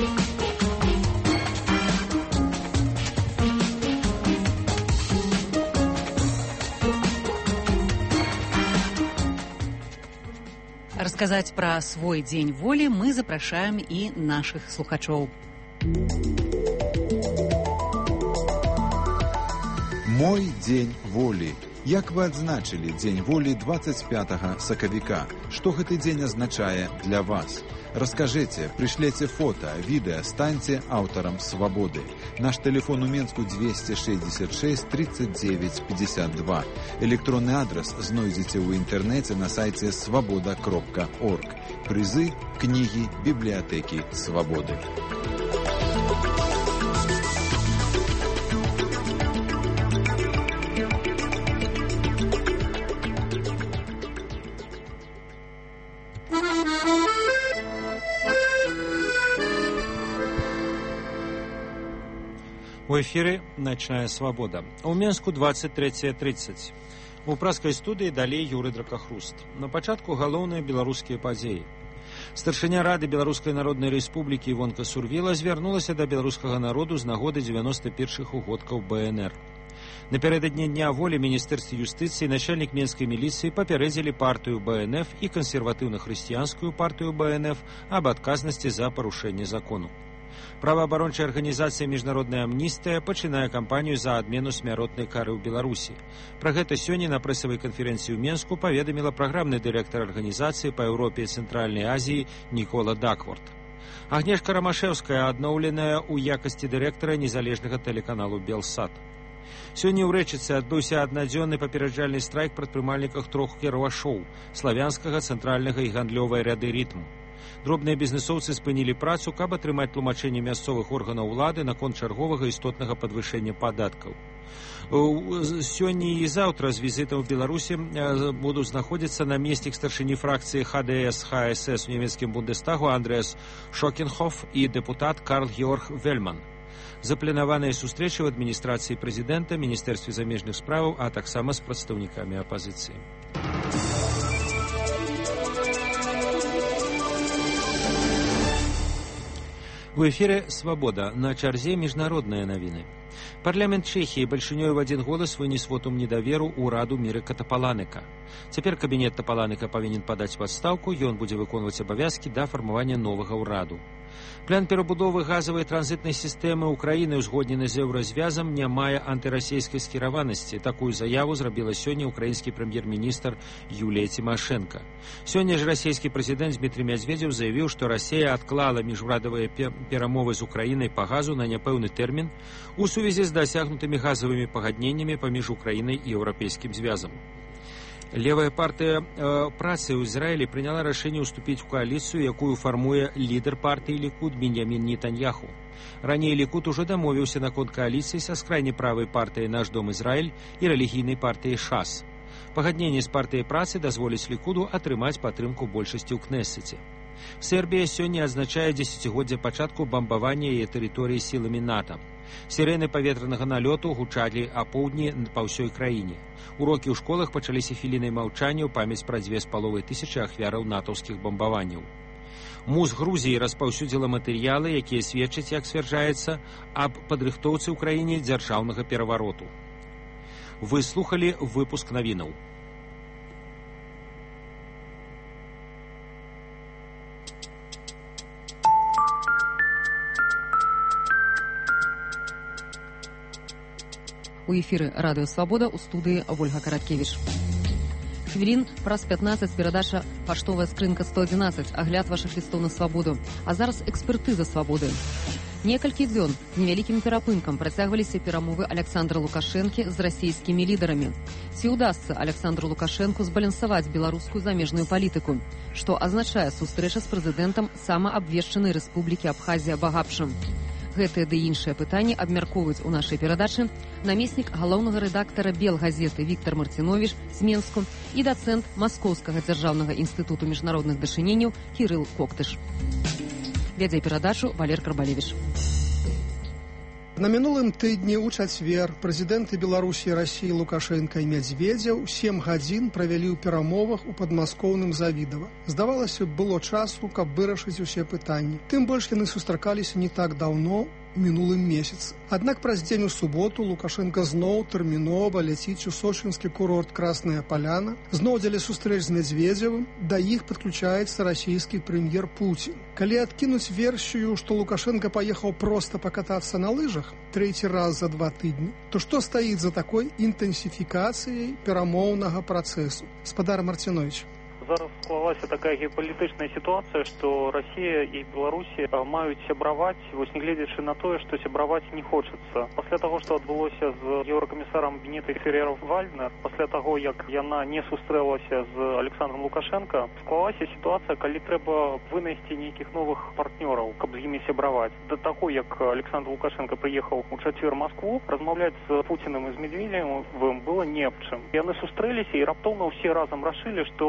Расказаць пра свой дзень волі мы запрашаем і нашых слухачоў. Мой дзень волі. Як вы адзначылі дзень волі 25 сакавіка? Што гэты дзень азначае для вас? Раскажыце, прышлеце фота, відэа, станьце аўтарам свабоды. Наш тэлефон у Менску 266 39 52. Электронны адрас знойдзеце ў інтэрнэце на сайце свабода.орг. Прызы, кнігі, бібліятэкі свабоды. У эфіры «Ночная свабода». У Менску 23:30. У праскай студыі далей Юрый Дракахруст. На пачатку галоўныя беларускія падзеі. Старшыня Рады Беларускай Народнай Рэспублікі Івонка Сурвіла звярнулася да беларускага народу з нагоды 91-х угодкаў БНР. Напярэдадні Дня волі Міністэрстве юстыцыі начальнік менскай міліцыі папярэдзілі партыю БНФ і кансерватыўна-хрысціянскую партыю БНФ аб адказнасці за парушэнне закону. Праваабарончая арганізацыя «Міжнародная амністыя» пачынае кампанію за адмену смяротнай кары ў Беларусі. Пра гэта сёння на прэсавай канферэнцыі ў Менску паведаміла праграмны дырэктар арганізацыі па Еўропе і Цэнтральнай Азіі Нікола Дакворт. Агнешка Рамашэўская адноўленая ў якасці дырэктара незалежнага тэлеканалу «Белсат». Сёння ў Рэчыцы адбыўся аднадзённы папераджальны страйк прадпрымальніках трох кіравашоў – славянскага, цэнтральнага і гандлёвай ряды «Рытм». Дробныя бізнесоўцы спынілі працу, каб атрымаць тлумачэнне мясцовых органаў улады наконт чарговага істотнага падвышэння падаткаў. Сёння і заўтра з візітам у Беларусі будуць знаходзіцца намеснік старшыні фракцыі ХДС-ХСС у нямецкім Бундестагу Андреас Шокенхоф і дэпутат Карл Георг Вельман. Запланаваныя сустрэчы ў адміністрацыі прэзідэнта, Міністэрстве замежных справаў, а таксама з прадстаўнікамі апазіцыі. У эфіры «Свабода». На чарзе міжнародныя навіны. Парламент Чэхіі бальшынёй в адзін голас вынес вотум недаверу ўраду Міры Катапаланыка. Цяпер кабінет Тапаланыка павінен падаць у адстаўку, ён будзе выконваць абавязкі да фармавання новага ўраду. План перабудовы газавай транзітнай сістэмы ўкраіны, узгоднены з еўразвязам, не мае антырасійскай скіраванасці. Такую заяву зрабіла сёння ўкраінскі прэм'ер-міністр Юлія Цімашэнка. Сёння ж расійскі прэзідэнт Дмітрий Медведзеў заявіў, што Расія адклала міжурадавыя перамовы з Украінай па газу на няпэўны тэрмін у сувязі з дасягнутымі газавымі пагадненнямі паміж Украінай і Еўрапейскім звязам. Левая партыя працы ў Ізраілі прыняла рашэнне ўступіць у кааліцыю, якую фармуе лідар партыі Лікуд Беньямін Нетаньяху. Раней Лікуд ужо дамовіўся наконт кааліцыі са скрайнай правай партыяй «Наш дом Ізраіль» і рэлігійнай партыяй «ШАС». Пагадненне з партыяй працы дазволіць Лікуду атрымаць падтрымку большасці ў Кнэссеце. Сербія сёння адзначае 10-годдзе пачатку бамбавання яе тэрыторыі сіламі НАТО. Сірэны паветранага налёту гучалі апоўдні па ўсёй краіне. Урокі ў школах пачаліся хвілінай маўчання ў памяць пра 2,5 ахвяраў натаўскіх бамбаванняў. МУЗ Грузіі распаўсюдзіла матэрыялы, якія сведчаць, як сцвярджаецца, аб падрыхтоўцы ў краіне дзяржаўнага перавароту. Вы слухалі выпуск навінаў. У эфіры радыё «Свабода», у студыі Ольга Караткевіч. Хвілін праз 15 перадача «Паштовая скрынка 111», агляд вашых лістоў на свабоду. А зараз экспертыза свабоды. Некалькі дзён з невялікім перапынкам працягваліся перамовы Александра Лукашэнкі з расійскімі лідарамі. Ці ўдасца Александру Лукашэнку збалансаваць беларускую замежную палітыку? Што азначае сустрэча з прэзідэнтам самаабвешчанай рэспублікі Абхазія Багапшам? Гэтыя ды іншыя пытанні абмяркоўваюць у нашай перадачы намеснік галоўнага рэдактара «Белгазеты» Віктор Марціновіч з Менску і дацэнт Маскоўскага дзяржаўнага інстытуту міжнародных дачыненняў Кірыл Коктыш. Вядзе перадачу Валер Карбалевіч. На мінулым тыдні ў чацвер прэзідэнты Беларусі і Расіі Лукашэнка і Медведзеў 7 гадзін правялі ў перамовах у падмаскоўным Завідава. Здавалася, было часу, каб вырашыць усе пытанні. Тым больш яны сустракаліся не так даўно, мінулым месяцы. Аднак праз дзень у суботу Лукашенко зноў тэрмінова ляціць у сочынскі курорт Красная Паляна. Зноў дзеля сустрэч з Медведзевым да іх падключаецца расійскі прэм'ер Пуцін. Калі адкінуць версію, што Лукашенко паехаў проста пакатацца на лыжах трэці раз за 2 тыдні, то што стаіць за такой інтэнсіфікацыяй перамоўнага працэсу? Спадар Марціновіч. Зараз склалася такая геапалітычная сітуацыя, што Расія і Беларусі маюць сябраваць, вось не гледзячы на тое, што сябраваць не хочацца. Пасля таго, што адбылося з еўракамісарам Бенетай Ферреров-Вальднер, пасля таго, як яна не сустрэлася з Александром Лукашенко, склалася сітуацыя, калі трэба вынайсці нейкіх новых партнёраў, каб з імі сябраваць. Да таго, як Александр Лукашенко прыехаў у чацвер Москву, размаўляць з Пуцінам і з Медведзевым было не аб чым. Яны сустрэліся і раптоўна ўсе разам рашылі, што трэба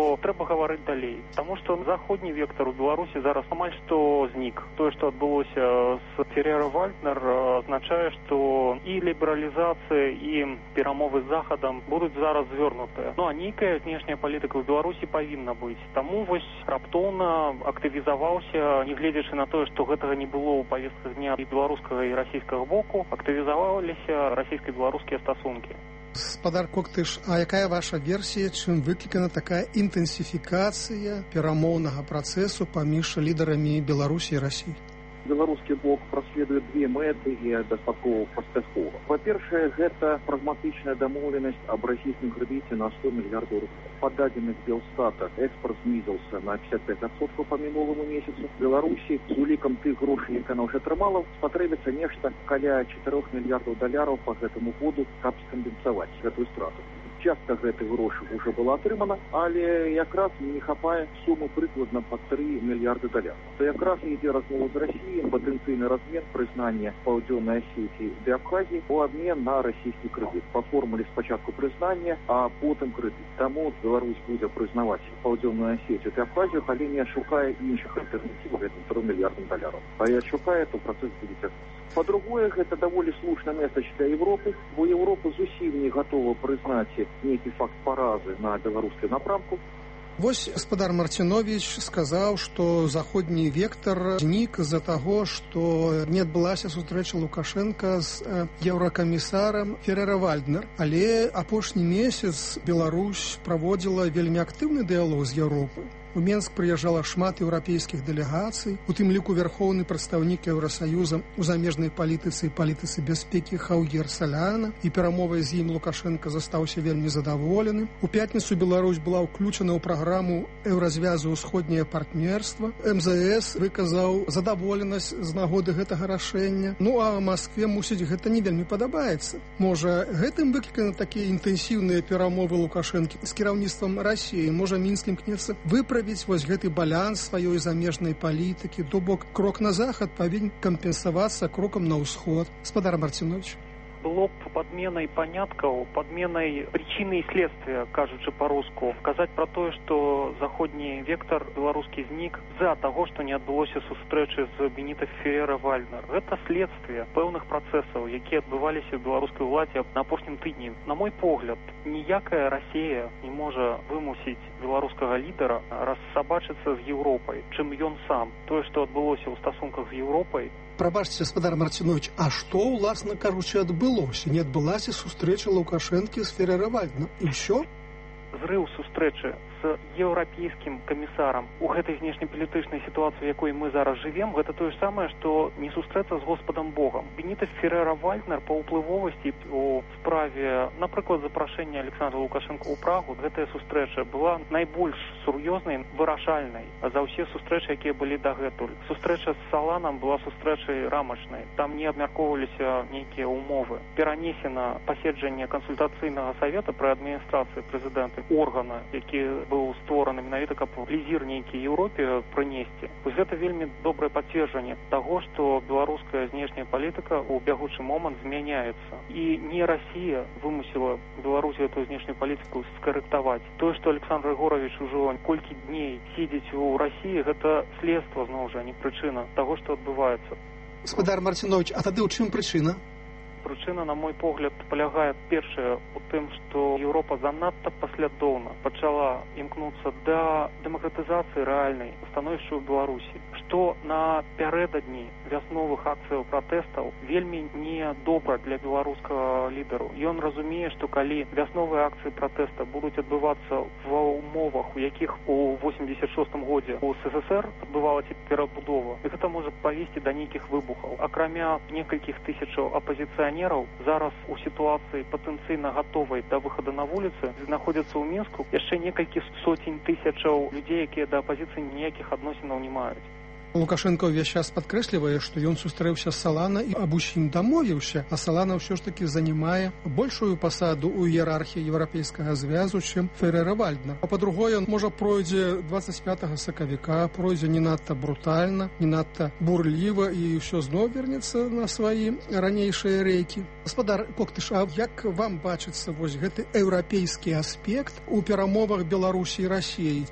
гаварыць далей. Таму што заходні вектар у Беларусі зараз амаль што знік. Тое, што адбылося з Феррера-Вальднер, азначае, што і лібералізацыя, і перамовы з Захадам будуць зараз звернутыя. Ну, а нейкая знешняя палітыка ў Беларусі павінна быць. Таму вось раптоўна актывізаваўся, нягледзячы на тое, што гэтага не было ў павестках дня і беларускага, і расійскага боку, актывізаваліся расійска-беларускія стасункі. Гаспадар Коктыш, а якая ваша версія, чым выклікана такая інтэнсіфікацыя перамоўнага працэсу паміж лідарамі Беларусі і Расіі? Беларускі бок праследуе две мэты і дастаткова паспяхова. Па-першае, гэта прагматычная дамоўленасць аб расійскім крэдыце на 100 мільярдаў рублей. Па дадзеных Белстата экспарт знізіўся на 55% па мінулому месяцу. Беларусі з улікам тых грошай, які яна ўжо атрымала, спатрэбіцца нешта каля 4 мільярдаў даляраў па гэтаму году, каб скампенсаваць гэтую страту. Частка гэтых грошай ўжо была атрымана, але якраз не хапае сумы прыкладна па 3 мільярды даляраў. То якраз ідзе размова з Расіяй, патэнцыйны размен прызнання Паўдзённай Асетіі ды Абхазіі у абмен на расійскі крэдыт. Па формуле спачатку прызнання, а потым крэдыт. Таму Беларусь будзе прызнаваць Паўдзённую Асетію ды Абхазію, калі не шукае іншых альтэрнатыў гэтым 3 мільярдам даляраў. А як шукае, то працэс будзе цягнуцца. Па-другое, гэта даволі слушны месседж для Европы, бо Европа зусім не гатова прызнаць нейкі факт паразы на беларускай напрамку. Вось гаспадар Марціновіч сказаў, што заходні вектар знік з-за таго, што не адбылася сустрэча Лукашенка з еўракамісарам Феррера-Вальднер. Але апошні месяц Беларусь праводзіла вельмі актыўны дыялог з Еўропай. У Менск прыязджала шмат еўрапейскіх дэлегацый, у тым ліку вярхоўны прадстаўнік Еўрасаюза у замежнай палітыцы і палітыцы бяспекі Хаўер Саляна, і перамовай з ім Лукашенка застаўся вельмі задаволены. У пятніцу Беларусь была ўключана ў праграму Еўразвязу ўсходняе партнерства. МЗС выказаў задаволенасць з нагоды гэтага рашэння. Ну а Маскве, мусіць, гэта не вельмі падабаецца. Можа, гэтым выкліканы такія інтэнсіўныя перамовы Лукашэнкі з кіраўніцтвам Расіі. Можа, Мінск імкнецца выправіць вось гэты баланс сваёй замежнай палітыкі, то бок крок на захад павінен кампенсавацца крокам на ўсход. Гаспадар Марціновіч. Было б падменай паняткаў, падменай прычыны і следствия, кажучы па-руску, казаць пра тое, што заходні вектар беларускі знік з-за таго, што не адбылося сустрэчы з Беніта Феррера-Вальднер. Гэта следствие пэўных працэсаў, якія адбываліся ў беларускай уладзе на апошнім тыдні. На мой погляд, ніякая Расія не можа вымусіць беларускага лідара рассабачыцца з Еўропай, чым ён сам. Тое, што адбылося ў стасунках з Еўропай. Прабачце, гаспадар Марціновіч, а што, уласна кажучы, адбылося? Не адбылася сустрэча Лукашэнкі з Феррера-Вальднер. І ўсё? Зрыў сустрэчы з еўрапейскім камісарам у гэтай знешнепалітычнай сітуацыі, у якой мы зараз жывем, гэта тое ж самае, што не сустрэцца з Господам Богам. Беніта Феррера-Вальднер па ўплывовасці у справе, напрыклад, запрашэння Александра Лукашенка ў Прагу, гэтая сустрэча была найбольш сур'ёзнай, вырашальнай за ўсе сустрэчы, якія былі дагэтуль. Сустрэча з Саланам была сустрэчай рамачнай. Там не абмяркоўваліся нейкія умовы. Перанесена паседжанне кансультацыйнага савета пры адміністрацыі прэзідэнта, органа, які быў створаны менавіта, каб лізір нейкі Еўропе прынесці. Вось гэта вельмі добрае пацверджанне таго, што беларуская знешняя палітыка ў бягучы момант змяняецца. І не Расія вымусіла Беларусь гэтую знешнюю палітыку скарэктаваць. Тое, што Александр Егорович ужо колькі дней сидзіць у Расіі, гэта следства, зноў жа, а не прычына таго, што адбываецца. Гаспадар Марціновіч, а тады ў чым прычына? Прычына, на мой погляд, палягае першае у тым, што Еўропа занадта паслядоўна пачала імкнуцца да дэмакратызацыі рэальнай становішча ў Беларусі, што напярэдадні вясновых акцыяў пратэстаў вельмі недобра для беларускага лідару. Ён разумее, што калі вясновыя акцыі пратэста будуць адбывацца ва ўмовах, у якіх у 86-м годзе у СССР адбывалася перабудова, гэта можа павесці да нейкіх выбухаў. Акрамя некалькіх тысячаў апазіцыянераў, зараз у сітуацыі патэнцыйна гатовай да выхаду на вуліцы знаходзяцца ў Мінску яшчэ некалькі сотень тысячаў людзей, якія да апазіцыі ніякіх адносінаў не маюць. Лукашенко ўвесь час падкрэслівае, што ён сустрэўся з Салана і аб усім дамовіўся, а Салана ўсё ж такі занімае большую пасаду ў іерархіі еўрапейскага звязу, чым Феррера-Вальднер. А па-другое, можа, пройдзе 25 сакавіка, пройдзе не надта брутальна, не надта бурліва і ўсё зноў вернецца на сваі ранейшыя рэйкі. Гаспадар Коктыш, а як вам бачыцца вось гэты еўрапейскі аспект у перамовах Беларусі і Расіі?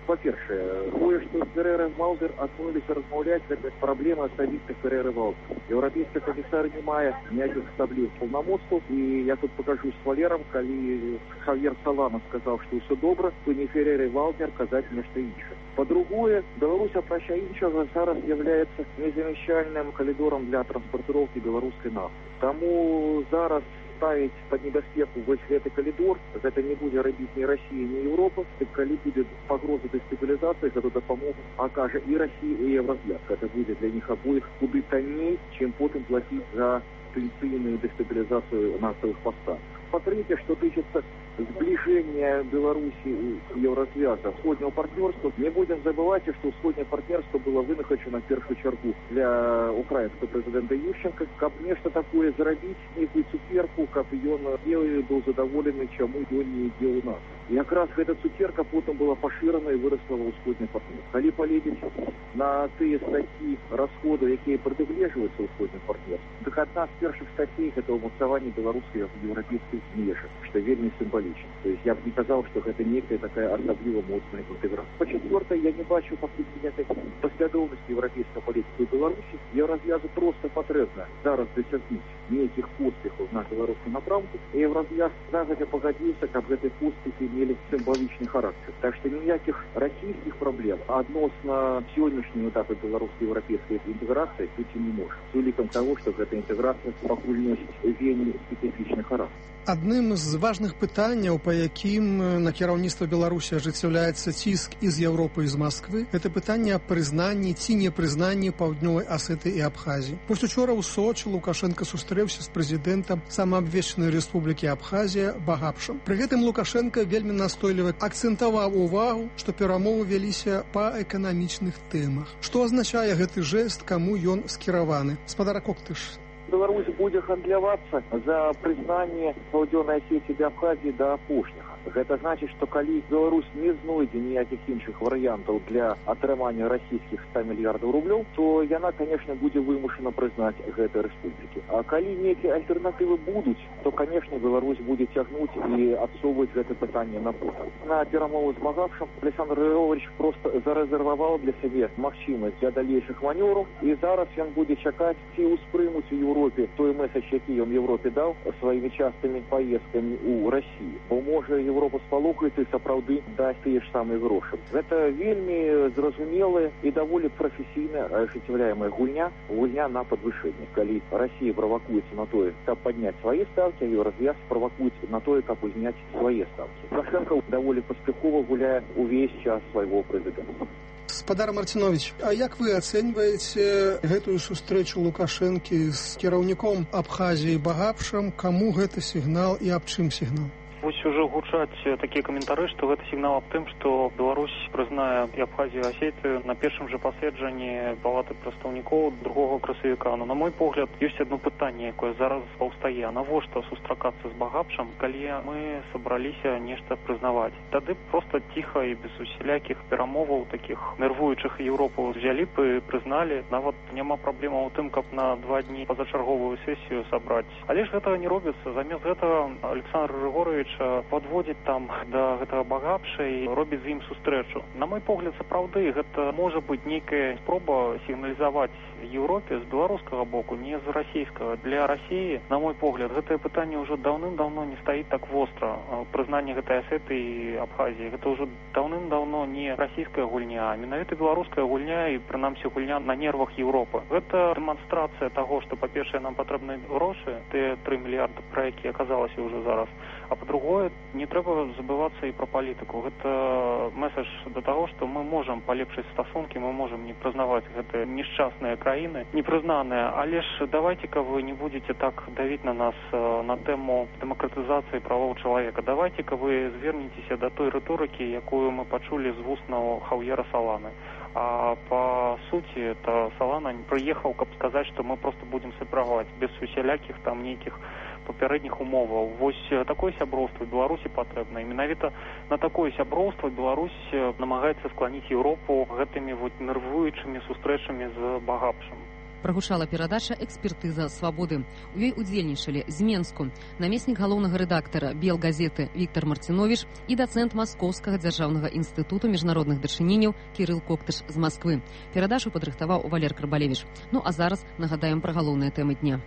Па-першае, тое, што Феррера Валдер адмовіліся размаўляць, гэта праблема асабіста Феррера Валдер. Еўрапейскі камісар не мае ніякіх асаблівых паўнамоцтваў, і я тут покажу з Валерам, калі Хавьер Солана сказаў, што ўсё добра, то не Феррера Валдер казаць нешта іншае. Па-другое, Беларусь, апрача іншага, зараз з'яўляецца незамяшчальным калідорам для транспартыроўкі беларускай нафты. Таму зараз ставіць пад небяспеку вось гэты калідор, гэта не будзе рабіць ні Расія, ні Еўропа, і калі будзе пагроза дэстабілізацыі, гэта дапамогу акажа і Расія, і Еўразгляд. Гэта будзе для іх абоіх куды танней, чым потым плаціць за пенсійную дэстабілізацыю нафтавых паставак. По-третье, что тычется сближения Беларуси и Евросвяза, всходнего партнерства, не будем забывать, что всходнее партнерство было вынахачено в первую чергу для украинского президента Ющенко, как нечто такое заробить, некую цукерку, как он был задоволенный, чему он не делал у нас. И как раз эта цукерка потом была поширена и выросла в всходнее партнерство. Коли полезть на те статьи расходов, которые предуглеживаются в всходнем партнерстве, так одна из первых статей это умацаванне белорусской в европейской межах, что вельми символично. То есть я бы не сказал, что это некая такая особливо мощная интеграция. По-четвертое, я не бачу фактически некой последовательности европейской политики в Беларуси. Евразвязу просто потребно зараз досягнуть неких поспехов на белорусском напрамку. И Евразвяз загодя погодился, как эти поспехи имели символичный характер. Так что никаких российских проблем, а относно сегодняшнего этапа белорусской европейской интеграции быть не может. С уликом того, что эта интеграция покуль носит вельми специфичный характер. Адным з важных пытанняў, па якім на кіраўніцтва Беларусі ажыццяўляецца ціск і з Еўропы, і з Масквы, гэта пытанне аб прызнанні ці непрызнанні Паўднёвай Асетыі і Абхазіі. Вось учора ў Сочы Лукашенко сустрэўся з прэзідэнтам самаабвешчанай рэспублікі Абхазія Багапшам. Пры гэтым Лукашенко вельмі настойліва акцэнтаваў увагу, што перамовы вяліся па эканамічных тэмах. Што азначае гэты жэст, каму ён скіраваны? Спадар Коктыш. Беларусь будет гандлявацца за признание Паўднёвай Асетіі і Абхазіі да апошняга. Гэта значит, что калі Беларусь не знойдзе ніякіх іншых варыянтаў для атрымання расійскіх 100 мільярдаў рублёў, то яна, конечно, будзе вымушана прызнаць гэтыя рэспублікі. А калі нейкія альтэрнатывы будуць, то, конечно, Беларусь будзе цягнуць і адсоўваць гэта пытанне на потым. На перамову з Багапшам Александр Григорьевич просто зарэзерваваў для сябе магчымасць для далейшых манёвраў, і зараз ён будзе чакаць, ці ўспрымуць у Еўропе той месседж, які ён Еўропе даў сваімі частымі паездкамі ў Расіі. Бо можа Европа спалохаецца і сапраўды дасць тыя ж самыя грошы. Гэта вельмі зразумелая і даволі прафесійна ажыццяўляемая гульня на падвышэнне. Калі Расія правакуецца на тое, каб падняць свае ставкі, а Еўразвяз правакуецца на тое, каб узняць свае ставкі. Лукашенко даволі паспяхова гуляе ўвесь час свайго прэзідэнта. Спадар Марцінович, а як вы ацэньваеце гэтую сустрэчу Лукашэнкі з кіраўніком Абхазіі Багапшам? Каму гэта сігнал і аб чым сігнал? Вось уже гучаць такія каментары, што гэта сігнал аб тым, што Беларусь прызнае і Абхазію, і Асетыю на першым жа паседжанні палаты прадстаўнікоў 2 красавіка. Но, на мой погляд, ёсць одно пытанне, якое зараз паўстае. Навошта сустракацца з Багапшам, калі мы сабраліся нешта прызнаваць? Тады проста ціха і без усялякіх перамоваў, такіх нервуючых Еўропу взялі б і прызналі. Нават няма праблемаў у тым, каб на 2 дні пазачарговую сесію сабраць. Але ж гэтага не робіцца. Замест гэтага Александр Григорьевич подводзіць там да гэтага Багапша і робіць з ім сустрэчу. На мой погляд, сапраўды, гэта можа быць нейкая спроба сігналізаваць Еўропе з беларускага боку, не з расійскага. Для Расіі, на мой погляд, гэтае пытанне ўжо даўным-даўно не стаіць так востра. Прызнанне гэтай Асетыі і Абхазіі. Гэта ўжо даўным-даўно не расійская гульня, а менавіта беларуская гульня і, прынамсі, гульня на нервах Еўропы. Гэта дэманстрацыя таго, што, па-першае, нам патрэбны грошы, тыя 3 мільярды, пра якія аказалася ўжо зараз. А по-другое, не трэба забывацца і пра палітыку. Гэта месседж да таго, што мы можам палепшыць стасункі, мы можам не прызнаваць гэтыя нешчасныя краіны, непрызнаныя. Але ж давайце-ка вы не будзеце так давіць на нас на тэму дэмакратызацыі правоў чалавека. Давайце-ка вы звернецеся да той рыторыкі, якую мы пачулі з вуснаў Хавьера Соланы. А по сути, это Солана приехал, каб сказать, что мы просто будем сапрагаваць без усялякіх там нейкіх папярэдніх умоваў. Вось такое сяброўства Беларусі патрэбна. І менавіта на такое сяброўства Беларусь намагаецца скланіць Еўропу гэтымі вот нервуючымі сустрэчамі з Багапшам. Прагучала перадача «Экспертыза свабоды». У ёй удзельнічалі з Менску намеснік галоўнага рэдактара «Белгазеты» Віктор Мартинович і дацэнт Маскоўскага дзяржаўнага інстытуту міжнародных дачыненняў Кірыл Коктыш з Масквы. Перадачу падрыхтаваў Валер Карбалевіч. Ну а зараз нагадаем пра галоўныя тэмы дня.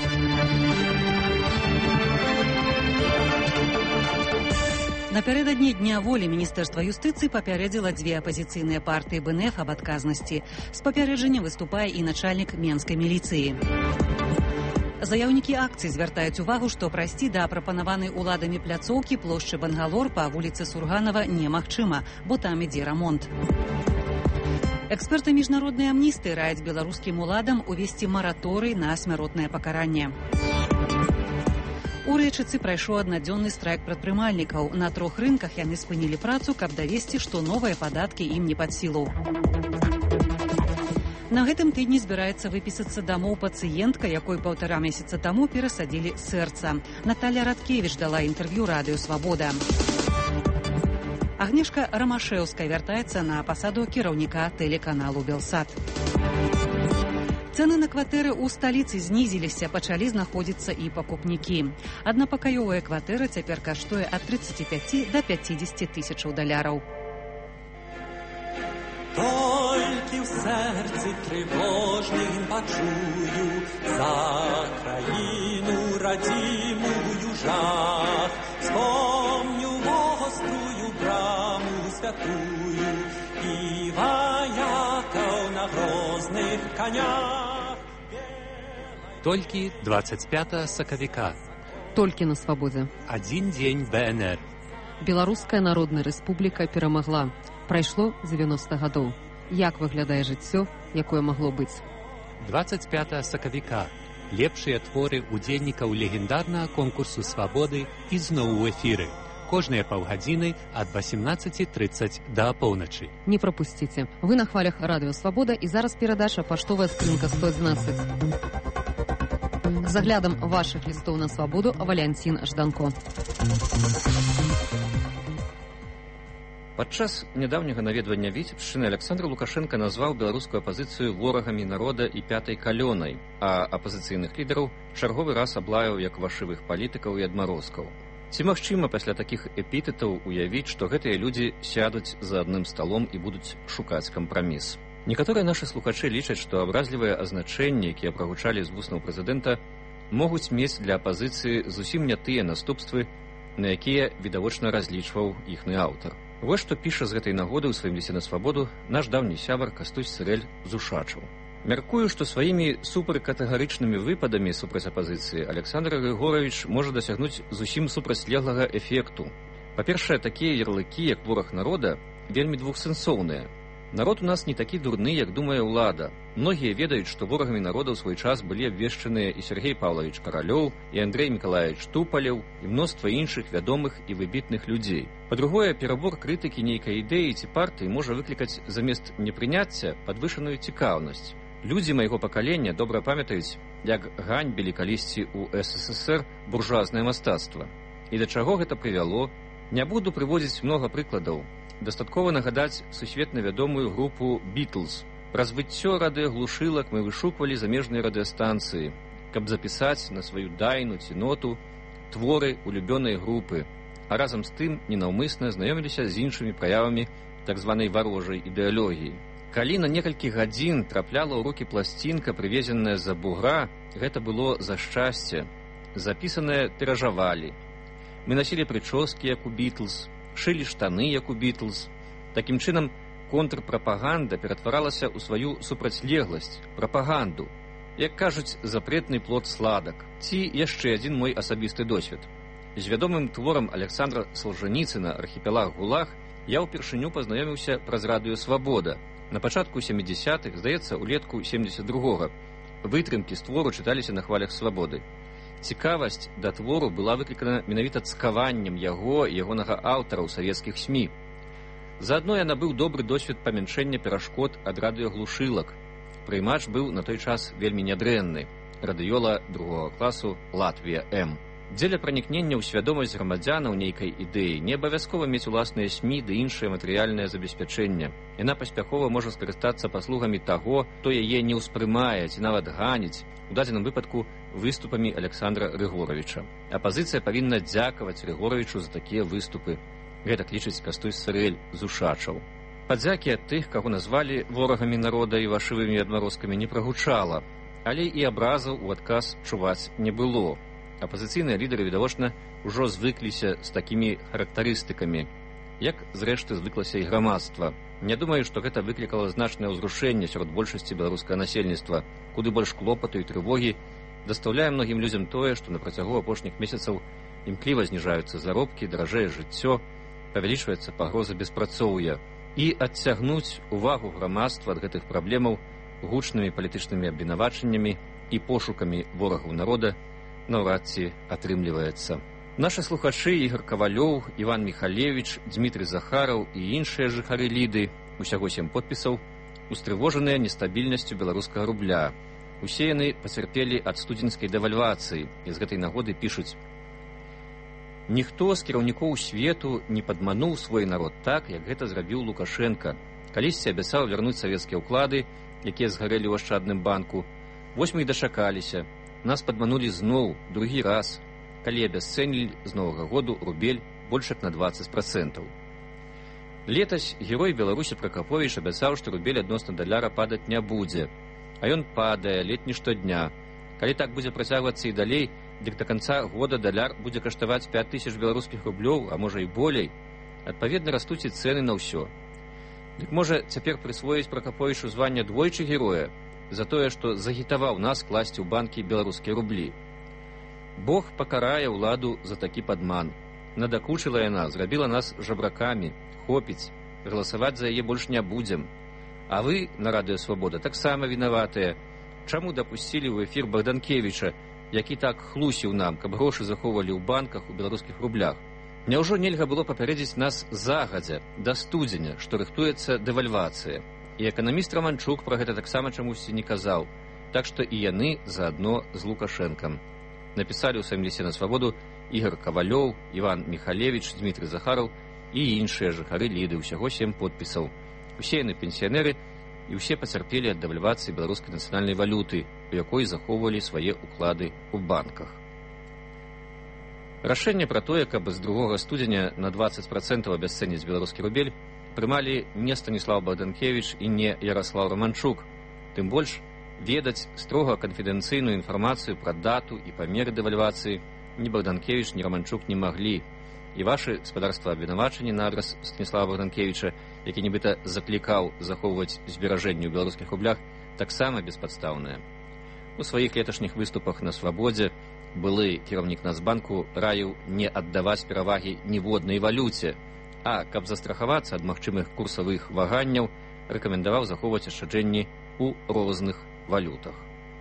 Напярэдадні Дня волі Міністэрства юстыцыі папярэдзіла дзве апазіцыйныя партыі БНФ аб адказнасці. З папярэджаннем выступае і начальнік менскай міліцыі. Заяўнікі акцыі звяртаюць увагу, што прайсці да прапанаванай уладамі пляцоўкі плошчы Бангалор па вуліцы Сурганава немагчыма, бо там ідзе рамонт. Эксперты міжнароднай амністыі раяць беларускім уладам увесці мараторый на смяротнае пакаранне. У Рэчыцы прайшоў аднадзённы страйк прадпрымальнікаў. На 3 рынках яны спынілі працу, каб давесці, што новыя падаткі ім не пад сілу. На гэтым тыдні збіраецца выпісацца дамоў пацыентка, якой 1,5 месяца таму перасадзілі сэрца. Наталя Радкевіч дала інтэрв'ю радыё «Свабода». Агнешка Рамашэўская вяртаецца на пасаду кіраўніка тэлеканалу «Белсат». Цэны на кватэры ў сталіцы знізіліся, пачалі знаходзіцца і пакупнікі. Аднапакаёвая кватэра цяпер каштуе ад 35 до 50 тысячаў даляраў. Толькі ў сэрцы трывожным пачую за краіну радзімую жах. Вспомню вострую браму святую і ваякаў на грозных канях. Толькі 25 сакавіка. Толькі на свабодзе. Адзін дзень БНР. Беларуская Народная Рэспубліка перамагла. Прайшло 90 гадоў. Як выглядае жыццё, якое магло быць? 25 сакавіка. Лепшыя творы удзельнікаў легендарнага конкурсу свабоды ізноў у эфіры. Кожныя паўгадзіны ад 18:30 да апоўначы. Не прапусціце. Вы на хвалях радыё «Свабода» і зараз перадача «Паштовая скрынка 111». З заглядам вашых лістоў на свабоду Валянцін Жданко. Падчас нядаўняга наведвання віцебшчыны Александр Лукашенко назваў беларускую апазіцыю ворагамі народа і пятай калёнай, а апазіцыйных лідараў чарговы раз аблаяў як вашывых палітыкаў і адмарозкаў. Ці магчыма пасля такіх эпітэтаў уявіць, што гэтыя людзі сядуць за адным сталом і будуць шукаць кампраміс? Некаторыя нашы слухачы лічаць, што абразлівыя азначэнні, якія прагучалі з вуснаў прэзідэнта, могуць мець для апазіцыі зусім не тыя наступствы, на якія відавочна разлічваў іхны аўтар. Вось што піша з гэтай нагоды ў сваім лісце на свабоду наш даўні сябар Кастусь Цырэль з Ушачаў. Мяркую, што сваімі супракатэгарычнымі выпадамі супраць апазіцыі Александр Григорович можа дасягнуць зусім супрацьлеглага эфекту. Па-першае, такія ярлыкі, як вораг народа, вельмі двухсэнсоўныя. Народ у нас не такі дурны, як думае ўлада. Многія ведаюць, што ворагамі народа ў свой час былі абвешчаныя і Сергей Павлович Каралёў, і Андрей Миколаевич Тупалеў, і мноства іншых вядомых і выбітных людзей. Па-другое, перабор крытыкі нейкай ідэі ці партыі можа выклікаць замест непрыняцця падвышаную цікаўнасць. Людзі майго пакалення добра памятаюць, як ганьбілі калісьці ў СССР буржуазнае мастацтва. І да чаго гэта прывяло? Не буду прыводзіць многа прыкладаў. Дастаткова нагадаць сусветна вядомую групу «Бітлз». Праз выццё радыёглушылак мы вышуквалі замежныя радыёстанцыі, каб запісаць на сваю дайну ці ноту творы улюбёнай групы, а разам з тым ненаўмысна знаёміліся з іншымі праявамі так званай варожай ідэалогіі. Калі на некалькі гадзін трапляла ў рукі пласцінка, прывезеная з-за бугра, гэта было за шчасце. Запісанае тыражавалі. Мы насілі прычоскі, як у «Бітлз», шылі штаны, як у «Бітлз». Такім чынам, контрпрапаганда ператваралася ў сваю супрацьлегласць, прапаганду. Як кажуць, запретны плод сладак. Ці яшчэ адзін мой асабісты досвед. З вядомым творам Александра Солженіцына «Архіпелаг ГУЛАГ» я ўпершыню пазнаёміўся праз радыё «Свабода». На пачатку 70-х, здаецца, улетку 72-го, вытрымкі з твору чыталіся на хвалях «Свабоды». Цікавасць да твору была выклікана менавіта цкаваннем яго і ягонага аўтара ў савецкіх СМІ. Заадно я набыў добры досвед памяншэння перашкод ад радыёглушылак. Прыймач быў на той час вельмі нядрэнны. Радыёла другога класу «Латвія М». Дзеля пранікнення ў свядомасць грамадзянаў нейкай ідэі не абавязкова мець уласныя СМІ ды іншае матэрыяльнае забеспячэнне. Яна паспяхова можа скарыстацца паслугамі таго, хто яе не ўспрымае ці нават ганіць, у дадзеным выпадку выступамі Александра Рыгоровича. Апазіцыя павінна дзякаваць Рыгоровичу за такія выступы. Гэтак лічыць Кастусь Сырэль з Ушачаў. Падзякі ад тых, каго назвалі ворагамі народа і вашывымі адмарозкамі, не прагучала, але і абразаў у адказ чуваць не было. Апазіцыйныя лідары, відавочна, ужо звыкліся з такімі характарыстыкамі, як, зрэшты, звыклася і грамадства. Не думаю, што гэта выклікала значнае ўзрушэнне сярод большасці беларускага насельніцтва, куды больш клопату і трывогі дастаўляе многім людзям тое, што на працягу апошніх месяцаў імкліва зніжаюцца заробкі, даражэе жыццё, павялічваецца пагроза беспрацоўя. І адцягнуць увагу грамадства ад гэтых праблемаў гучнымі палітычнымі абвінавачаннямі і пошукамі ворагаў народа наўрад ці атрымліваецца. Нашы слухачы Ігор Кавалёў, Іван Міхалевіч, Дмітрый Захараў і іншыя жыхары Ліды, усяго 7 подпісаў, устрывожаныя нестабільнасцю беларускага рубля. Усе яны пацярпелі ад студзеньскай дэвальвацыі і з гэтай нагоды пішуць: «Ніхто з кіраўнікоў свету не падмануў свой народ так, як гэта зрабіў Лукашенка. Калісьці абяцаў вярнуць савецкія ўклады, якія згарэлі ў Ашчадным банку. Вось мы і дачакаліся. Нас падманулі зноў, другі раз, калі абясцэнілі з новага году рубель больш як на 20%. Летась герой Беларусі Пракаповіч абяцаў, што рубель адносна даляра падаць не будзе. А ён падае ледь не штодня. Калі так будзе працягвацца і далей, дык да канца года даляр будзе каштаваць 5000 беларускіх рублёў, а можа і болей. Адпаведна растуць і цэны на ўсё. Дык можа цяпер прысвоіць Пракаповічу званне двойчы героя за тое, што загітаваў нас класці ў банкі беларускія рублі. Бог пакарае ўладу за такі падман. Надакучыла яна, зрабіла нас жабракамі. Хопіць, галасаваць за яе больш не будзем. А вы, на Радыё Свабода, таксама вінаватыя. Чаму дапусцілі ў эфір Богданкевіча, які так хлусіў нам, каб грошы захоўвалі ў банках у беларускіх рублях? Няўжо нельга было папярэдзіць нас загадзя, да студзеня, што рыхтуецца дэвальвацыя? І эканаміст Раманчук пра гэта таксама чамусьці не казаў, так што і яны заадно з Лукашэнкам. Напісалі ў сваім лісце на Свабоду Ігор Кавалёў, Іван Міхалевіч, Дмітрый Захараў і іншыя жыхары Ліды, усяго 7 подпісаў. Усе яны пенсіянеры і ўсе пацярпелі ад дэвальвацыі беларускай нацыянальнай валюты, у якой захоўвалі свае ўклады ў банках. Рашэнне пра тое, каб з 2 студзеня на 20% абясцэніць беларускі рубель, прымалі не Станіслав Богданкевіч і не Ярослав Романчук. Тым больш, ведаць строга канфідэнцыйную інфармацыю пра дату і памеры дэвальвацыі ні Богданкевіч, ні Романчук не маглі. І вашы спадарства абвінавачанні на адрас Станіслава Богданкевіча, які нібыта заклікаў захоўваць зберажэнні ў беларускіх рублях, таксама беспадстаўныя. У сваіх леташніх выступах на Свабодзе былы кіраўнік Нацбанку раіў не аддаваць перавагі ніводнай валюце, а, каб застрахавацца ад магчымых курсавых ваганняў, рэкамендаваў захоўваць ашчаджэнні ў розных валютах.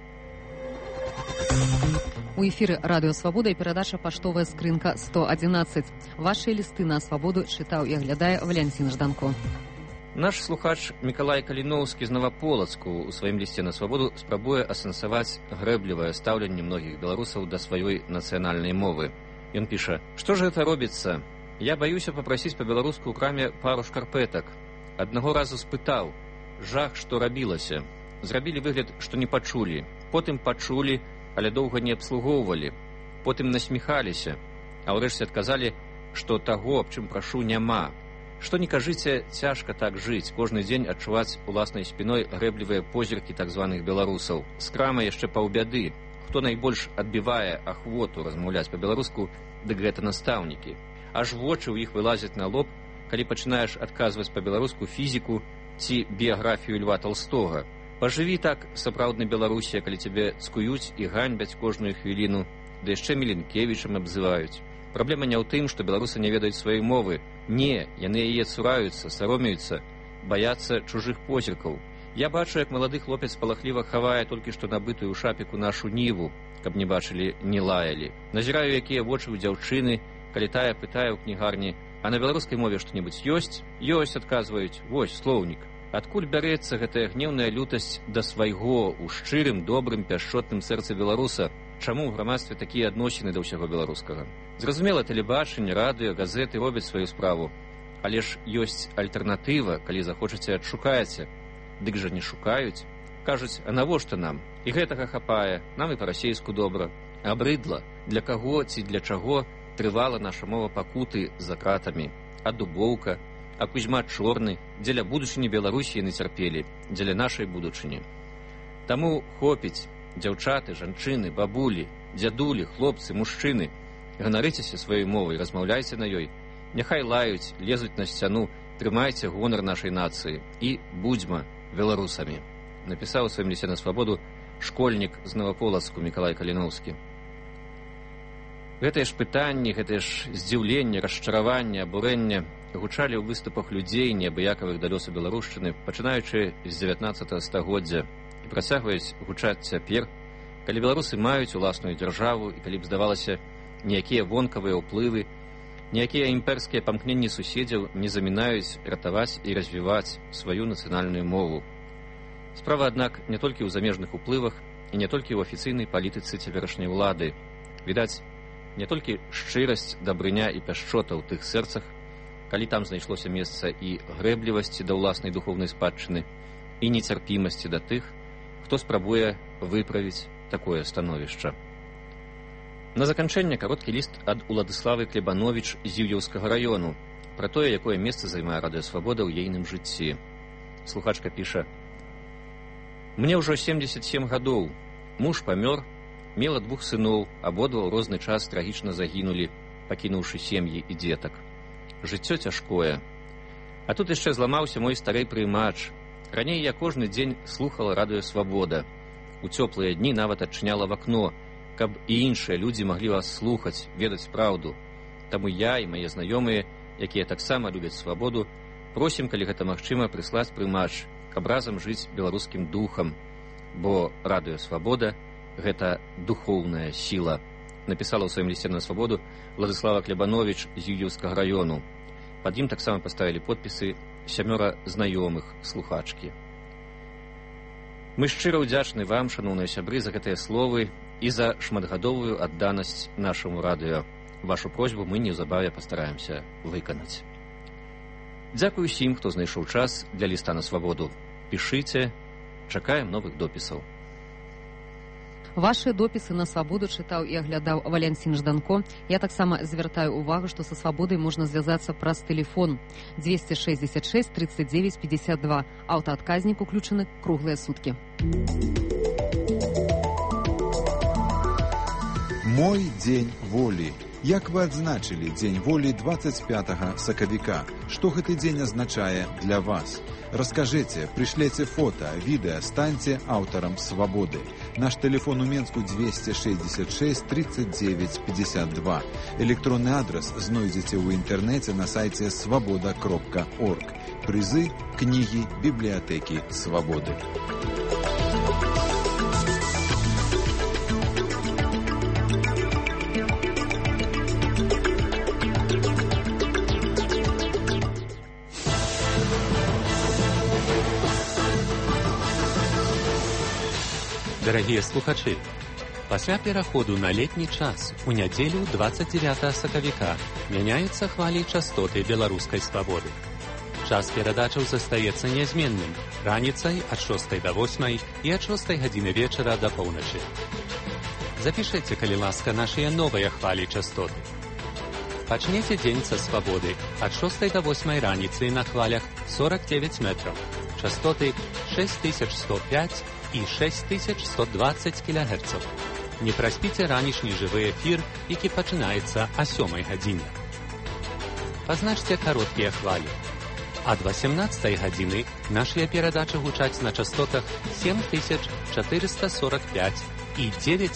У эфіры Радыё Свабода і перадача «Паштовая скрынка 111». Вашыя лісты на Свабоду чытаў і аглядае Валянцін Жданко. Наш слухач Мікалай Каліноўскі з Наваполацку ў сваім лісце на Свабоду спрабуе асэнсаваць грэблівае стаўленне многіх беларусаў да сваёй нацыянальнай мовы. Ён піша: «Што ж гэта робіцца? Я баюся папрасіць па-беларуску ў краме пару шкарпэтак. Аднаго разу спытаў: жах, што рабілася. Зрабілі выгляд, што не пачулі. Потым пачулі, але доўга не абслугоўвалі. Потым насміхаліся, а ўрэшце адказалі, што таго, аб чым прашу, няма. Што не кажыце, цяжка так жыць, кожны дзень адчуваць уласнай спіной грэблівыя позіркі так званых беларусаў. З крамы яшчэ паўбяды. Хто найбольш адбівае ахвоту размаўляць па-беларуску, дык гэта настаўнікі. Аж вочы ў іх вылазяць на лоб, калі пачынаеш адказваць па-беларуску фізіку ці біяграфію Льва Толстога. Пажыві так сапраўднай Беларусі, калі цябе цкуюць і ганьбяць кожную хвіліну, да яшчэ Міленкевічам абзываюць. Праблема не ў тым, што беларусы не ведаюць сваёй мовы. Не, яны яе цураюцца, саромеюцца, баяцца чужых позіркаў. Я бачу, як малады хлопец палахліва хавае толькі што набытую ў шапіку нашу ніву, каб не бачылі, не лаялі. Назіраю, якія вочы ў дзяўчыны, калі тая пытае ў кнігарні: а на беларускай мове што-небудзь ёсць? Ёсць, адказваюць, вось, слоўнік. Адкуль бярэцца гэтая гнеўная лютасць да свайго ў шчырым, добрым, пяшчотным сэрцы беларуса? Чаму ў грамадстве такія адносіны да ўсяго беларускага? Зразумела, тэлебачанне, радыё, газеты робяць сваю справу. Але ж ёсць альтэрнатыва, калі захочаце, адшукаеце. Дык жа не шукаюць. Кажуць, а навошта нам? І гэтага хапае, нам і па-расейску добра. Абрыдла, для каго ці для чаго трывала наша мова пакуты за кратамі. А Дубоўка, а Кузьма Чорны, дзеля будучыні Беларусі яны цярпелі, дзеля нашай будучыні. Таму хопіць, дзяўчаты, жанчыны, бабулі, дзядулі, хлопцы, мужчыны, ганарыцеся сваёй мовай, размаўляйце на ёй. Няхай лаюць, лезуць на сцяну, трымайце гонар нашай нацыі і будзьма беларусамі. Напісаў у сваім лісце на свабоду школьнік з Новаполацку Мікалай Каліноўскі. Гэтыя ж пытанні, гэтыя ж здзіўленне, расчараванне, абурэнне гучалі ў выступах людзей, неабыякавых да лёсу беларушчыны, пачынаючы з 19 стагоддзя і працягваюць гучаць цяпер, калі беларусы маюць уласную дзяржаву і калі б здавалася, ніякія вонкавыя ўплывы, ніякія імперскія памкненні суседзяў не замінаюць ратаваць і развіваць сваю нацыянальную мову. Справа, аднак, не толькі ў замежных уплывах і не толькі ў афіцыйнай палітыцы цяперашняй улады. Відаць, не толькі шчырасць, дабрыня і пяшчота ў тых сэрцах, калі там знайшлося месца і грэблівасці да ўласнай духоўнай спадчыны, і нецярпімасці да тых, хто спрабуе выправіць такое становішча. На заканчэнне кароткі ліст ад Уладыславы Клебановіч з Юўеўскага раёну пра тое, якое месца займае Радыё Свабода ў ейным жыцці. Слухачка піша: «Мне ўжо 77 гадоў. Муж памёр, мела 2 сыноў, абодва ў розны час трагічна загінулі, пакінуўшы сем'і і дзетак. Жыццё цяжкое. А тут яшчэ зламаўся мой стары прыймач. Раней я кожны дзень слухала Радыё Свабода. У цёплыя дні нават адчыняла вакно, каб і іншыя людзі маглі вас слухаць, ведаць праўду. Таму я і мае знаёмыя, якія таксама любяць свабоду, просім, калі гэта магчыма, прыслаць прыймач, каб разам жыць беларускім духам, бо Радыё Свабода – гэта духоўная сіла», напісала ў сваім лісце на свабоду Владыслава Клебановіч з Юўеўскага раёну. Пад ім таксама паставілі подпісы 7 знаёмых слухачкі. Мы шчыра ўдзячны вам, шаноўныя сябры, за гэтыя словы і за шматгадовую адданасць нашаму радыё. Вашу просьбу мы неўзабаве пастараемся выканаць. Дзякуй усім, хто знайшоў час для ліста на свабоду. Пішыце, чакаем новых допісаў. Ваши допісы на свабоду чытаў і аглядаў Валянцін Жданко. Я таксама звяртаю увагу, што са свабодай можна звязацца праз тэлефон 266 39 52. Аўтаадказнік уключаны круглыя суткі. Мой дзень волі. Як вы адзначылі дзень волі 25 сакавіка? Што гэты дзень азначае для вас? Раскажыце, прышлеце фота, відэа, станьце аўтарам свабоды. Наш тэлефон у Менску 266 39 52. Электронны адрас знойдзеце ў інтэрнэце на сайце свабода.орг. Прызы, кнігі, бібліятэкі свабоды. Дарагія слухачы, пасля пераходу на летні час у нядзелю 29 сакавіка мяняюцца хвалі частоты беларускай свабоды. Час перадачаў застаецца нязменным раніцай ад 6 до 8 і ад 6 гадзіны вечара да поўначы. Запішыце, калі ласка, нашыя новыя хвалі частоты. Пачнеце дзень са свабоды ад 6 до 8 раніцы на хвалях 49 метраў, частоты 6105 і 6120 кГц. Не праспіце ранішні жывы эфір, які пачынаецца о 7 гадзіне. Пазначце кароткія хвалі. Ад 18 гадзіны нашыя перадачы гучаць на частотах 7445 і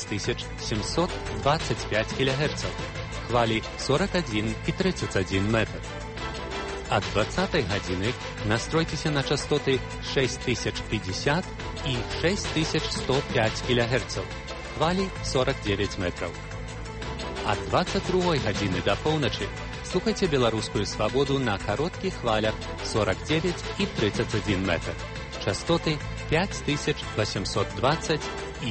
9725 кГц. Хвалі 41 і 31 метр. Ад 20 гадзіны настройцеся на частоты 6050 і 6105 кГц. Хвалі 49 метраў. Ад 22 гадзіны да поўначы Слухайте беларускую свабоду на кароткіх хвалях 49 і 31 метр. Частоты 5820 і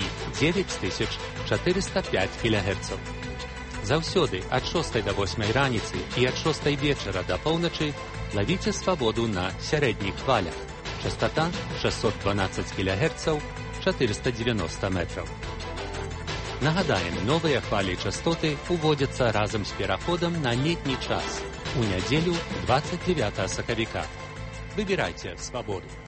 9405 кГц. Заўсёды ад 6 до 8 раніцы і ад 6 вечара до поўначы лавіце свабоду на сярэдніх хвалях. Частота 612 кГц, 490 метров. Нагадаем, новыя хвалі і частоты уводзяцца разам з пераходам на летні час у нядзелю 29 сакавіка. Выбірайце свабоду.